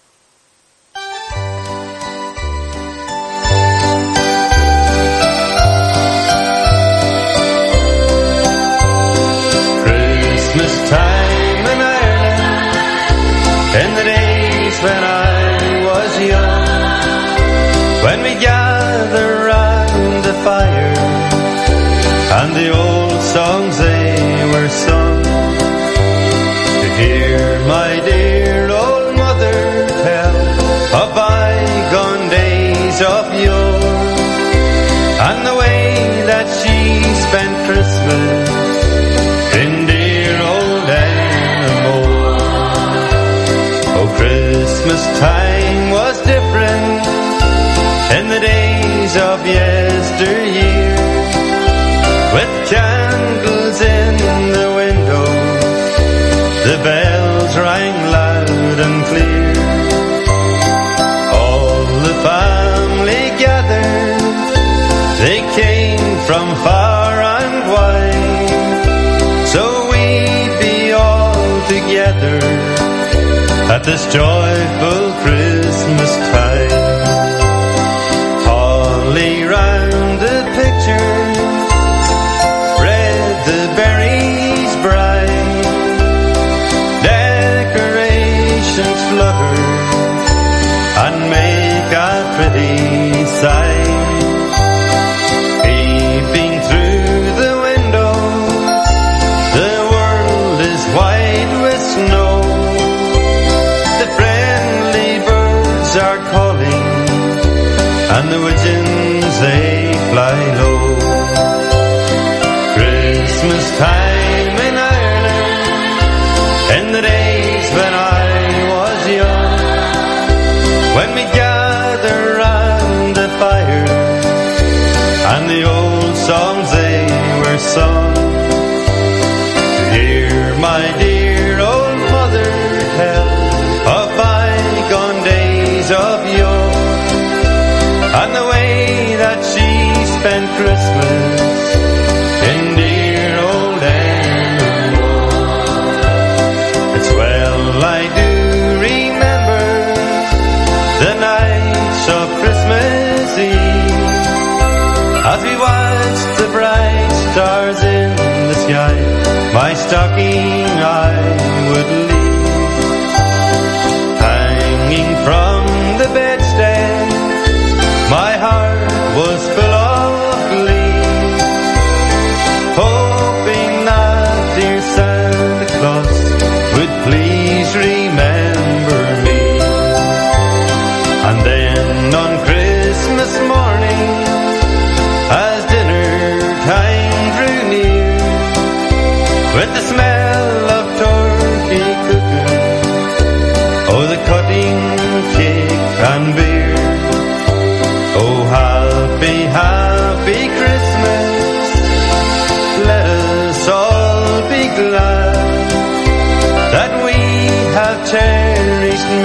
Christmas time in Ireland, in the days when I was young, when we gather round the fire and the old songs they were sung, to hear my dear old mother tell of bygone days of yore, and the way that she spent Christmas in dear old Annamore. Oh, Christmas time was different in the days of yesteryear, with candles in the windows, the bells rang loud and clear. All the family gathered, they came from far and wide, so we'd be all together at this joyful Christmas tide. Holly round the picture, red the berries bright, decorations flutter and make a pretty sight. Peeping through the window, the world is white with snow. The friendly birds are calling, and the widgeons they fly low. Christmas time in Ireland, in the days when I was young, when we gather round the fire and the old songs they were sung, to hear my dear old mother tell of bygone days of yore, and the way that she spent Christmas in dear old Annamore. It's well I do remember the nights of Christmas Eve, as we watched the bright stars in the sky, my stocking I would leave, hanging from the bedstead. My heart was full of glee, hoping that dear Santa Claus would please remember me. And then on Christmas morning,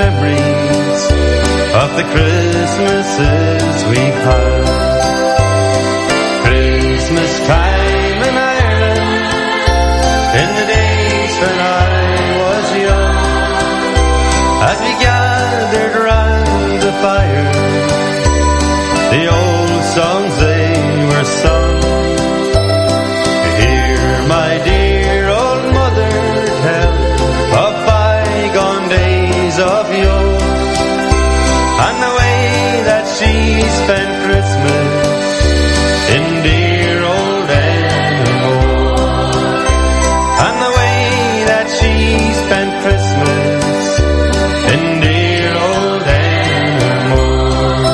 memories of the Christmases we've had. Christmas time in Ireland, in the days when I was young, as we gathered round the fire, the old songs they were sung. To hear my dear old mother tell of bygone days of yore, and the way that she spent Christmas in dear old Enamore, and the way that she spent Christmas in dear old Enamore.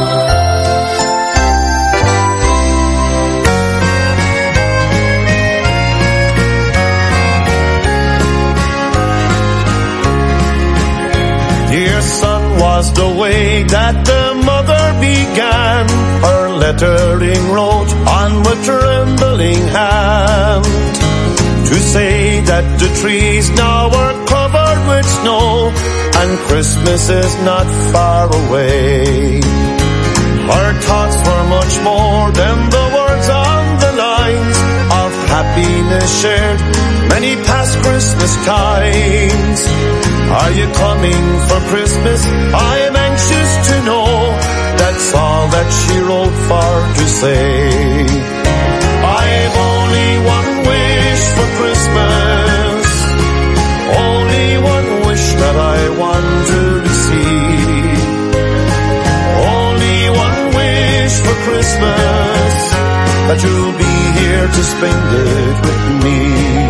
Dear son was the way that the mother began her lettering wrote on with trembling hand, to say that the trees now are covered with snow and Christmas is not far away. Her thoughts were much more than the words on the lines of happiness shared many past Christmas times. Are you coming for Christmas? I am anxious to know. That's all that she wrote for to say. I've only one wish for Christmas, only one wish that I want to receive. Only one wish for Christmas, that you'll be here to spend it with me.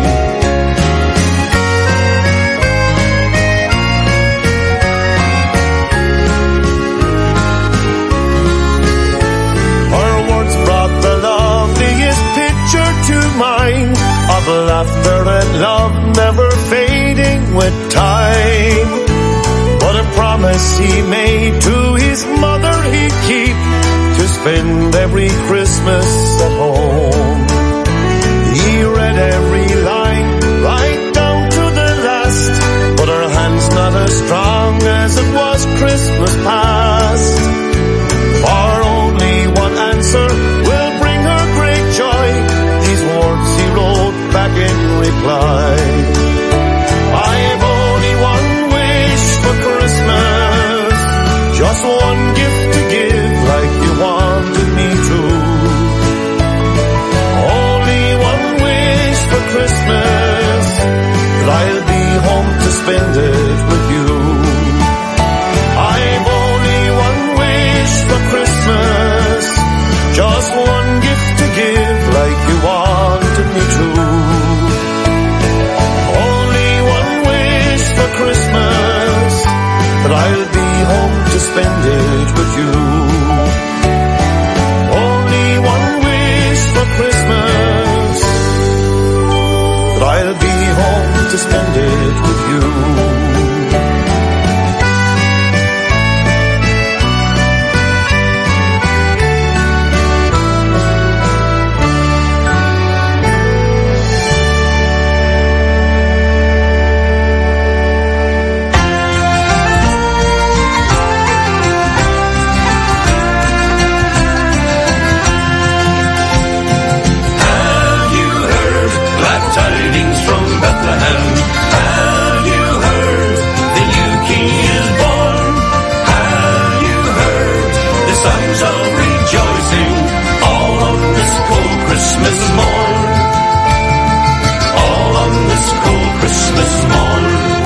Of laughter and love never fading with time, what a promise he made to his mother he'd keep, to spend every Christmas at home. He read every line right down to the last, but her hand's not as strong as it was Christmas past. For only one answer will bring her great joy, these words he wrote back in reply. I have only one wish for Christmas, just one gift to give like you wanted me to. Only one wish for Christmas, that I'll be home to spend it with you. I've only one wish for Christmas, just one gift to give like you wanted me to. Only one wish for Christmas, that I'll be home to spend it with you. Only one wish for Christmas, that I'll be home to spend it with you. Christmas morn, all on this cold Christmas morn.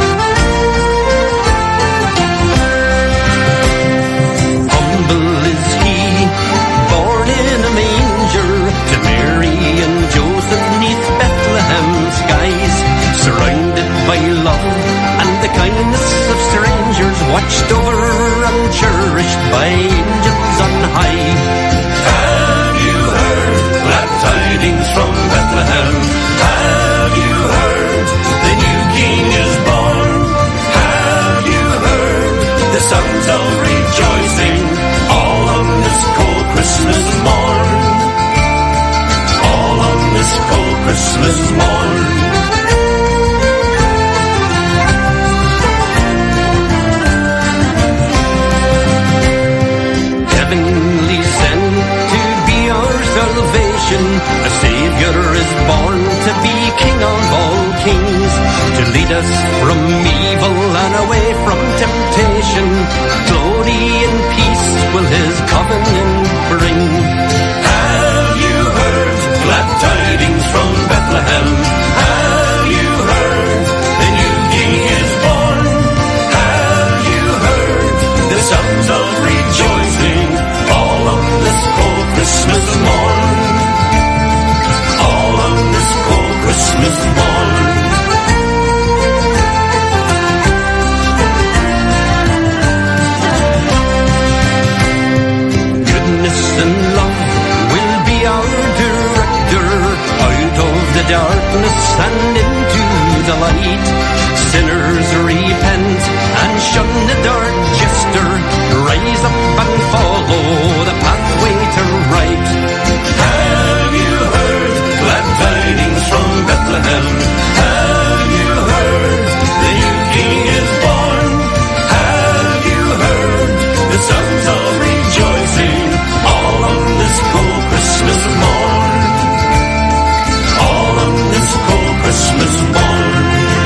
Humble is he, born in a manger, to Mary and Joseph neath Bethlehem skies, surrounded by love and the kindness of strangers, watched over and cherished by angels on high. Have you heard glad tidings from Bethlehem? Have you heard the new King is born? Have you heard the sounds of rejoicing all on this cold Christmas morn? All on this cold Christmas morn. lead us from evil and away from temptation. Glory and peace will his covenant bring. Have you heard glad tidings from Bethlehem? Have you heard the new king is born? Have you heard the sounds of rejoicing all on this cold Christmas morn? All on this cold Christmas morn. And love will be our director out of the darkness and into the light. Sinners repent and shun the dark jester, rise up and follow the pathway to right. Have you heard glad tidings from Bethlehem? Have you heard the new king is born? Have you heard the sounds of rejoicing all on this cold Christmas morn? All on this cold Christmas morn.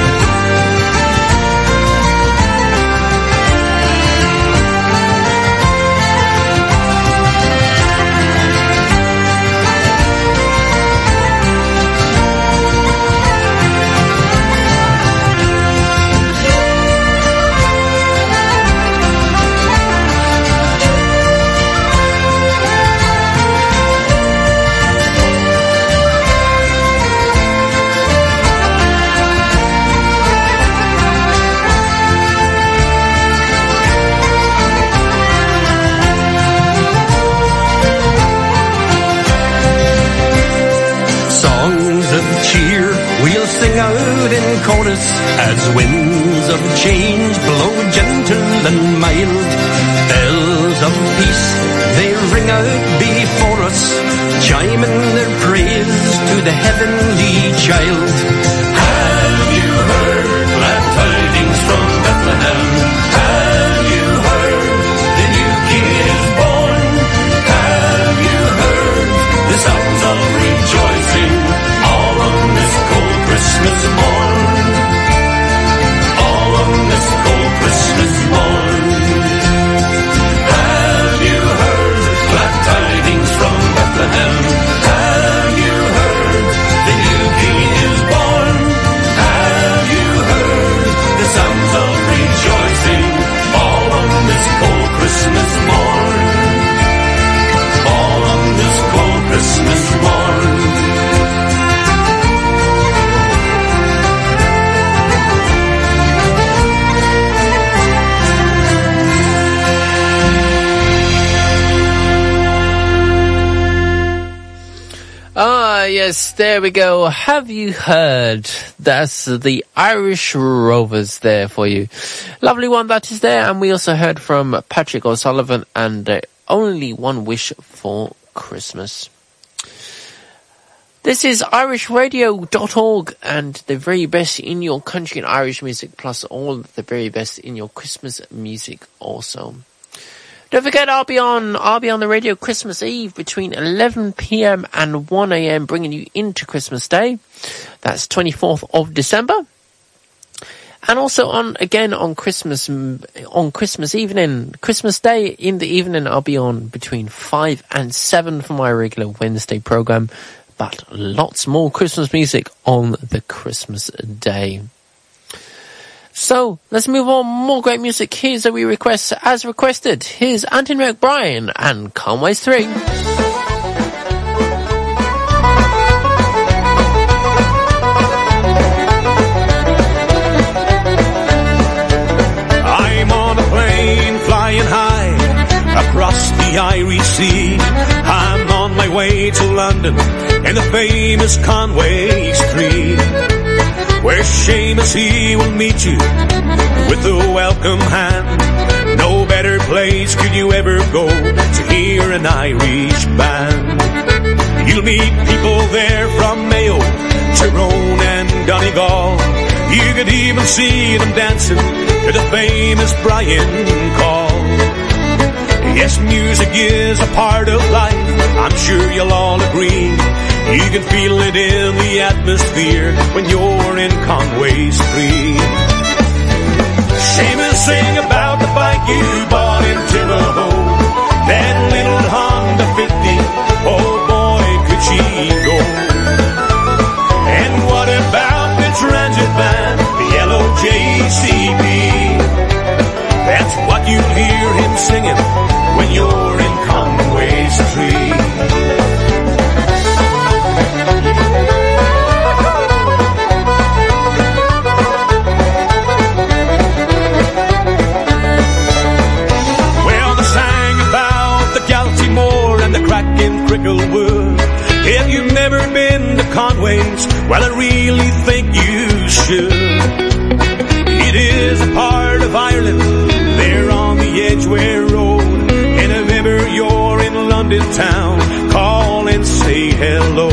Sing out in chorus as winds of change blow gentle and mild. Bells of peace, they ring out before us, chiming their praise to the heavenly child. Have you heard glad tidings from Bethlehem? Have you heard the new king is born? Have you heard the sounds of rejoicing all on this cold Christmas morn? All on this cold Christmas morn. Have you heard glad tidings from Bethlehem? Have you heard the new king is born? Have you heard the sounds of rejoicing all on this cold Christmas morn? All on this cold Christmas morn. Ah, yes, there we go. Have you heard? That's the Irish Rovers there for you. Lovely one that is there. And we also heard from Patrick O'Sullivan and Only One Wish for Christmas. This is irishradio.org and the very best in your country and Irish music, plus all the very best in your Christmas music also. Don't forget, I'll be on the radio Christmas Eve between 11 p.m. and 1 a.m. bringing you into Christmas Day. That's 24th of December. And also on Christmas evening, Christmas Day in the evening, I'll be on between 5 and 7 for my regular Wednesday program. But lots more Christmas music on the Christmas Day. So, let's move on. More great music. Here's a request as requested. Here's Anthony McBride and Conway's 3. I'm on a plane flying high across the Irish Sea. I'm on my way to London in the famous Conway's 3, where Seamus he will meet you with a welcome hand. No better place could you ever go to hear an Irish band. You'll meet people there from Mayo, Tyrone and Donegal. You could even see them dancing to the famous Brian Call. Yes, music is a part of life, I'm sure you'll all agree. You can feel it in the atmosphere when you're in Conway Street. Seamus, sing about the bike you bought in Timahoe, that little Honda 50, oh boy, could she go. And what about the transit van, the yellow JCB? That's what you hear him singing when you're in Conway Street. Well, they sang about the Galtymore and the crack in Cricklewood. If you've never been to Conway's, well, I really think you should. It is a part of Ireland, there on the Edgware Road. And if ever you're in London town, call and say hello.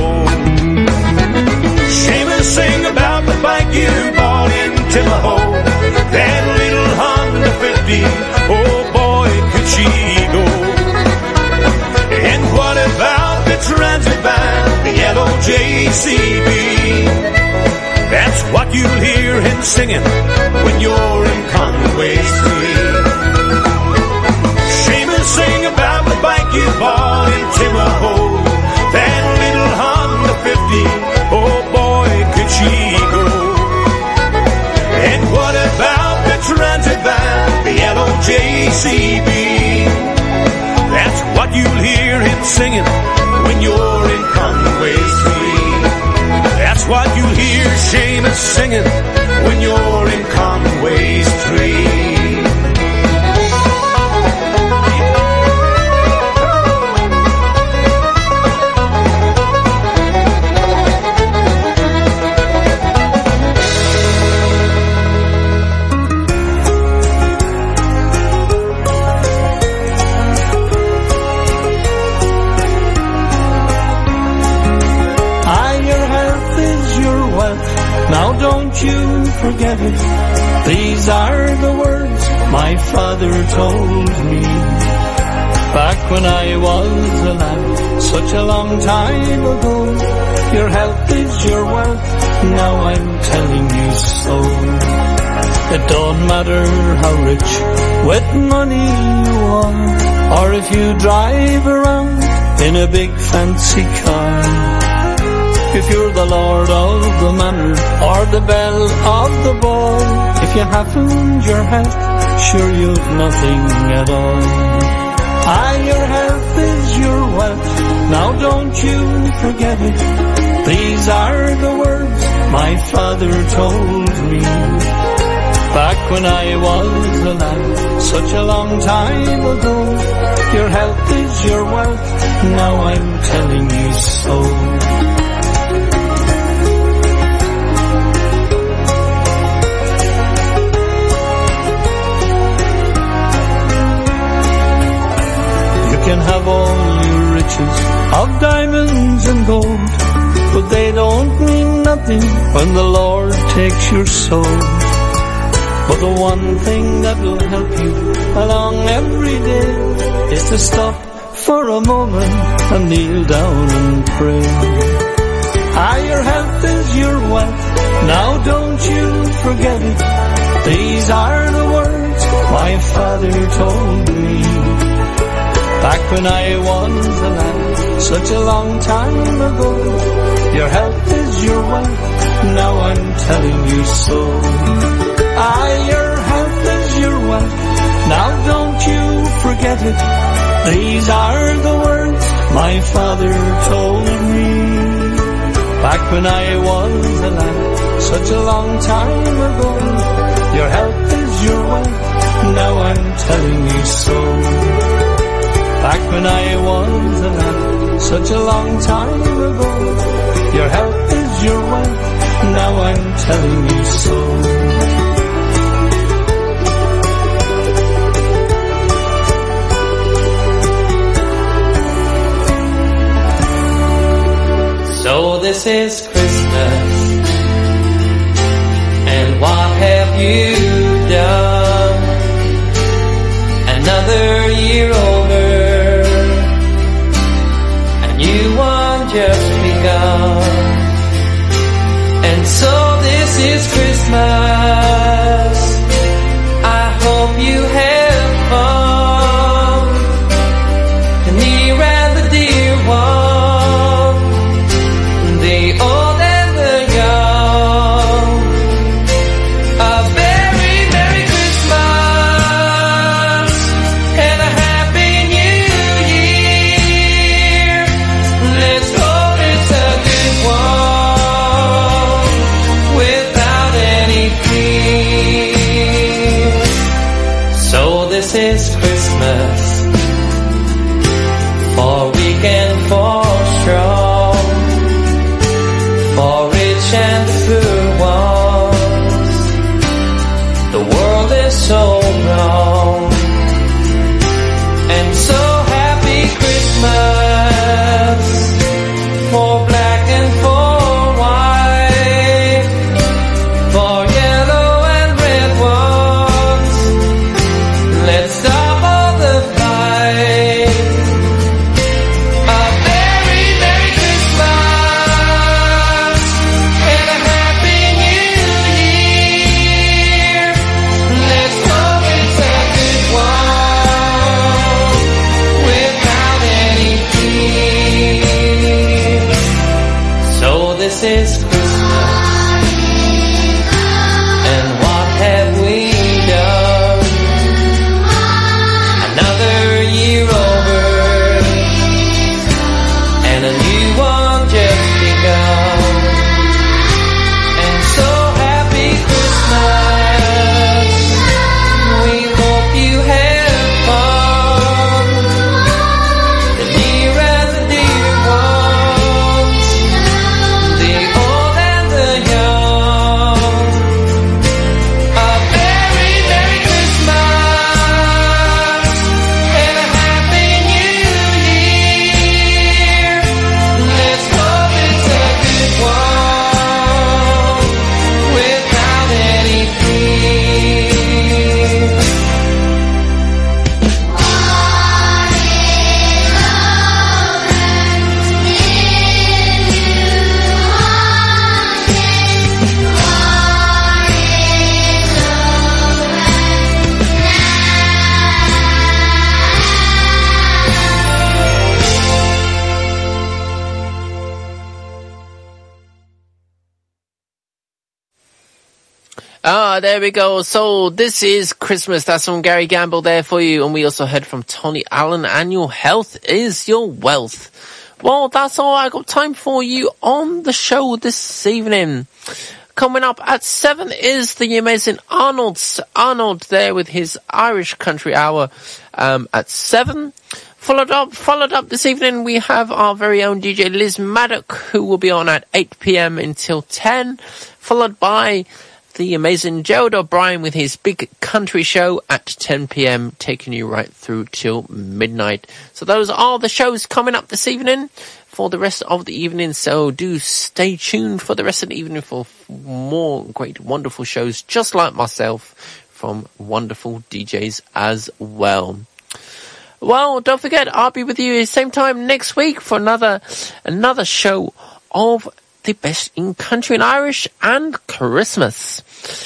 Seamus, sing about the bike you bought in Timahoe, that little Honda 50, oh boy, could she go. And what about the transit van, the yellow JCB? That's what you'll hear him singing when you're in Conway Street. Seamus, sing about the bike you bought in Timahoe, that little Honda 50, oh boy, could she go. And what about the transit van, the yellow JCB? That's what you'll hear him singing when you're in Conway Street. That's what you'll hear Seamus singing when you're in Conway Street. Now don't you forget it. These are the words my father told me back when I was a lad, such a long time ago. Your health is your wealth, now I'm telling you so. It don't matter how rich with money you are, or if you drive around in a big fancy car. If you're the lord of the manor or the belle of the ball, if you haven't your health, sure you've nothing at all. Your health is your wealth, now don't you forget it. These are the words my father told me back when I was a lad, such a long time ago. Your health is your wealth, now I'm telling you so. You can have all your riches of diamonds and gold, but they don't mean nothing when the Lord takes your soul. But the one thing that'll help you along every day is to stop for a moment and kneel down and pray. Your health is your wealth, now don't you forget it. These are the words my father told me back when I was a lad, such a long time ago. Your health is your wealth, now I'm telling you so. Your health is your wealth, now don't you forget it. These are the words my father told me back when I was a lad, such a long time ago. Your health is your wealth, now I'm telling you so. Back when I was a lad, such a long time ago. Your health is your wealth, now I'm telling you so. So this is Christmas, and what have you done? Another year over, a new one just begun. this Christmas, I hope you have fun. The near and the dear one, the old and the young. A very Merry Christmas and a Happy New Year. Let's hope it's a good one without any fear. So this is Christmas, for weak and for strong, for rich and poor ones. The world is so wrong, and so happy Christmas for black and for white, for yellow and red ones. Let's stop all the fight. A very Merry Christmas and a Happy New Year. Let's hope it's a good one without any fear. So this is Christmas, and what have we done? Another year over, and a new one just begun. And so happy Christmas, we hope you have fun. The near and the dear ones, the old and the young. A very Merry Christmas and a Happy New Year. Let's hope it's a good one without any fear. Ah, there we go. So this is Christmas. That's from Gary Gamble there for you. And we also heard from Tony Allen, and your health is your wealth. Well, that's all I got time for you on the show this evening. Coming up at 7 is the amazing Arnold there with his Irish Country Hour at 7. Followed up this evening, we have our very own DJ Liz Maddock, who will be on at 8 p.m. until 10. Followed by the amazing Gerald O'Brien with his Big Country Show at 10 p.m, taking you right through till midnight. So those are the shows coming up this evening for the rest of the evening. So do stay tuned for the rest of the evening for more great, wonderful shows just like myself from wonderful DJs as well. Well, don't forget, I'll be with you at the same time next week for another show of the best in country and Irish and Christmas.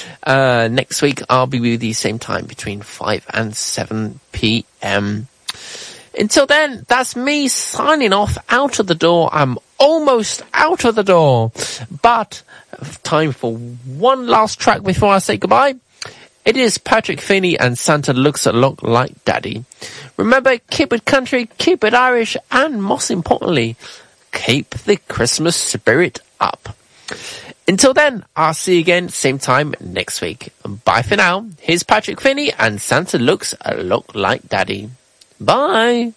Next week I'll be with you same time between 5 and 7 p.m. Until then, that's me signing off out of the door. I'm almost out of the door, but time for one last track before I say goodbye. It is Patrick Feeney and Santa Looks a Lot Like Daddy. Remember, keep it country, keep it Irish, and most importantly, keep the Christmas spirit up. Until then, I'll see you again same time next week. Bye for now. Here's Patrick Finney and Santa Looks a Lot Like Daddy. Bye.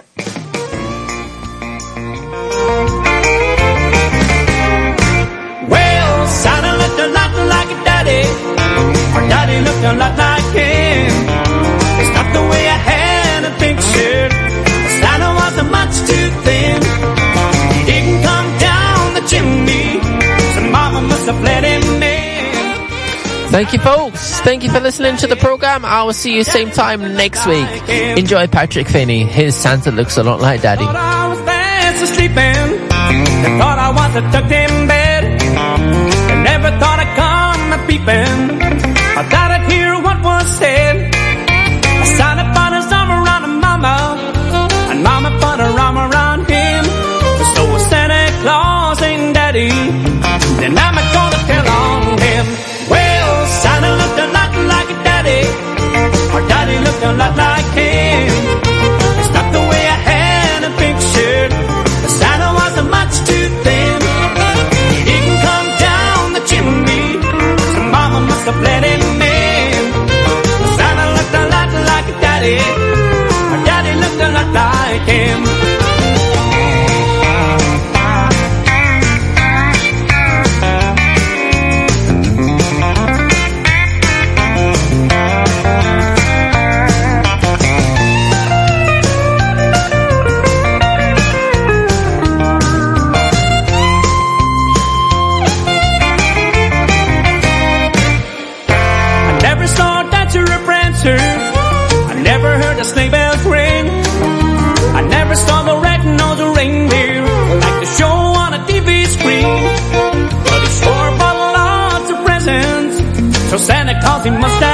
Well, Santa looked a lot like a daddy, or daddy looked a lot like him. It's not the way I had a picture. Santa wasn't much too thin. He didn't come down the chimney, so Mama must have let him in. Thank you, folks. Thank you for listening to the program. I will see you same time next week. Enjoy Patrick Finney. His Santa Looks a Lot Like Daddy. Thought I was fast asleep and thought I was tucked in bed. I never thought I'd come peeping. I thought I'd hear what was said. I signed up on his arm around mama, and mama put her arm around him. So was Santa Claus ain't daddy, then I'm gonna tell on him. Well, Santa looked a lot like a daddy, or daddy looked a lot like him. It's not the way I had a picture, Santa wasn't much too thin. He didn't come down the chimney, so mama must have let him in. Santa looked a lot like a daddy, or daddy looked a lot like him. I never heard the sleigh bells ring. I never saw the red-nosed reindeer like the show on a TV screen. But he sure bought lots of presents, so Santa Claus he must have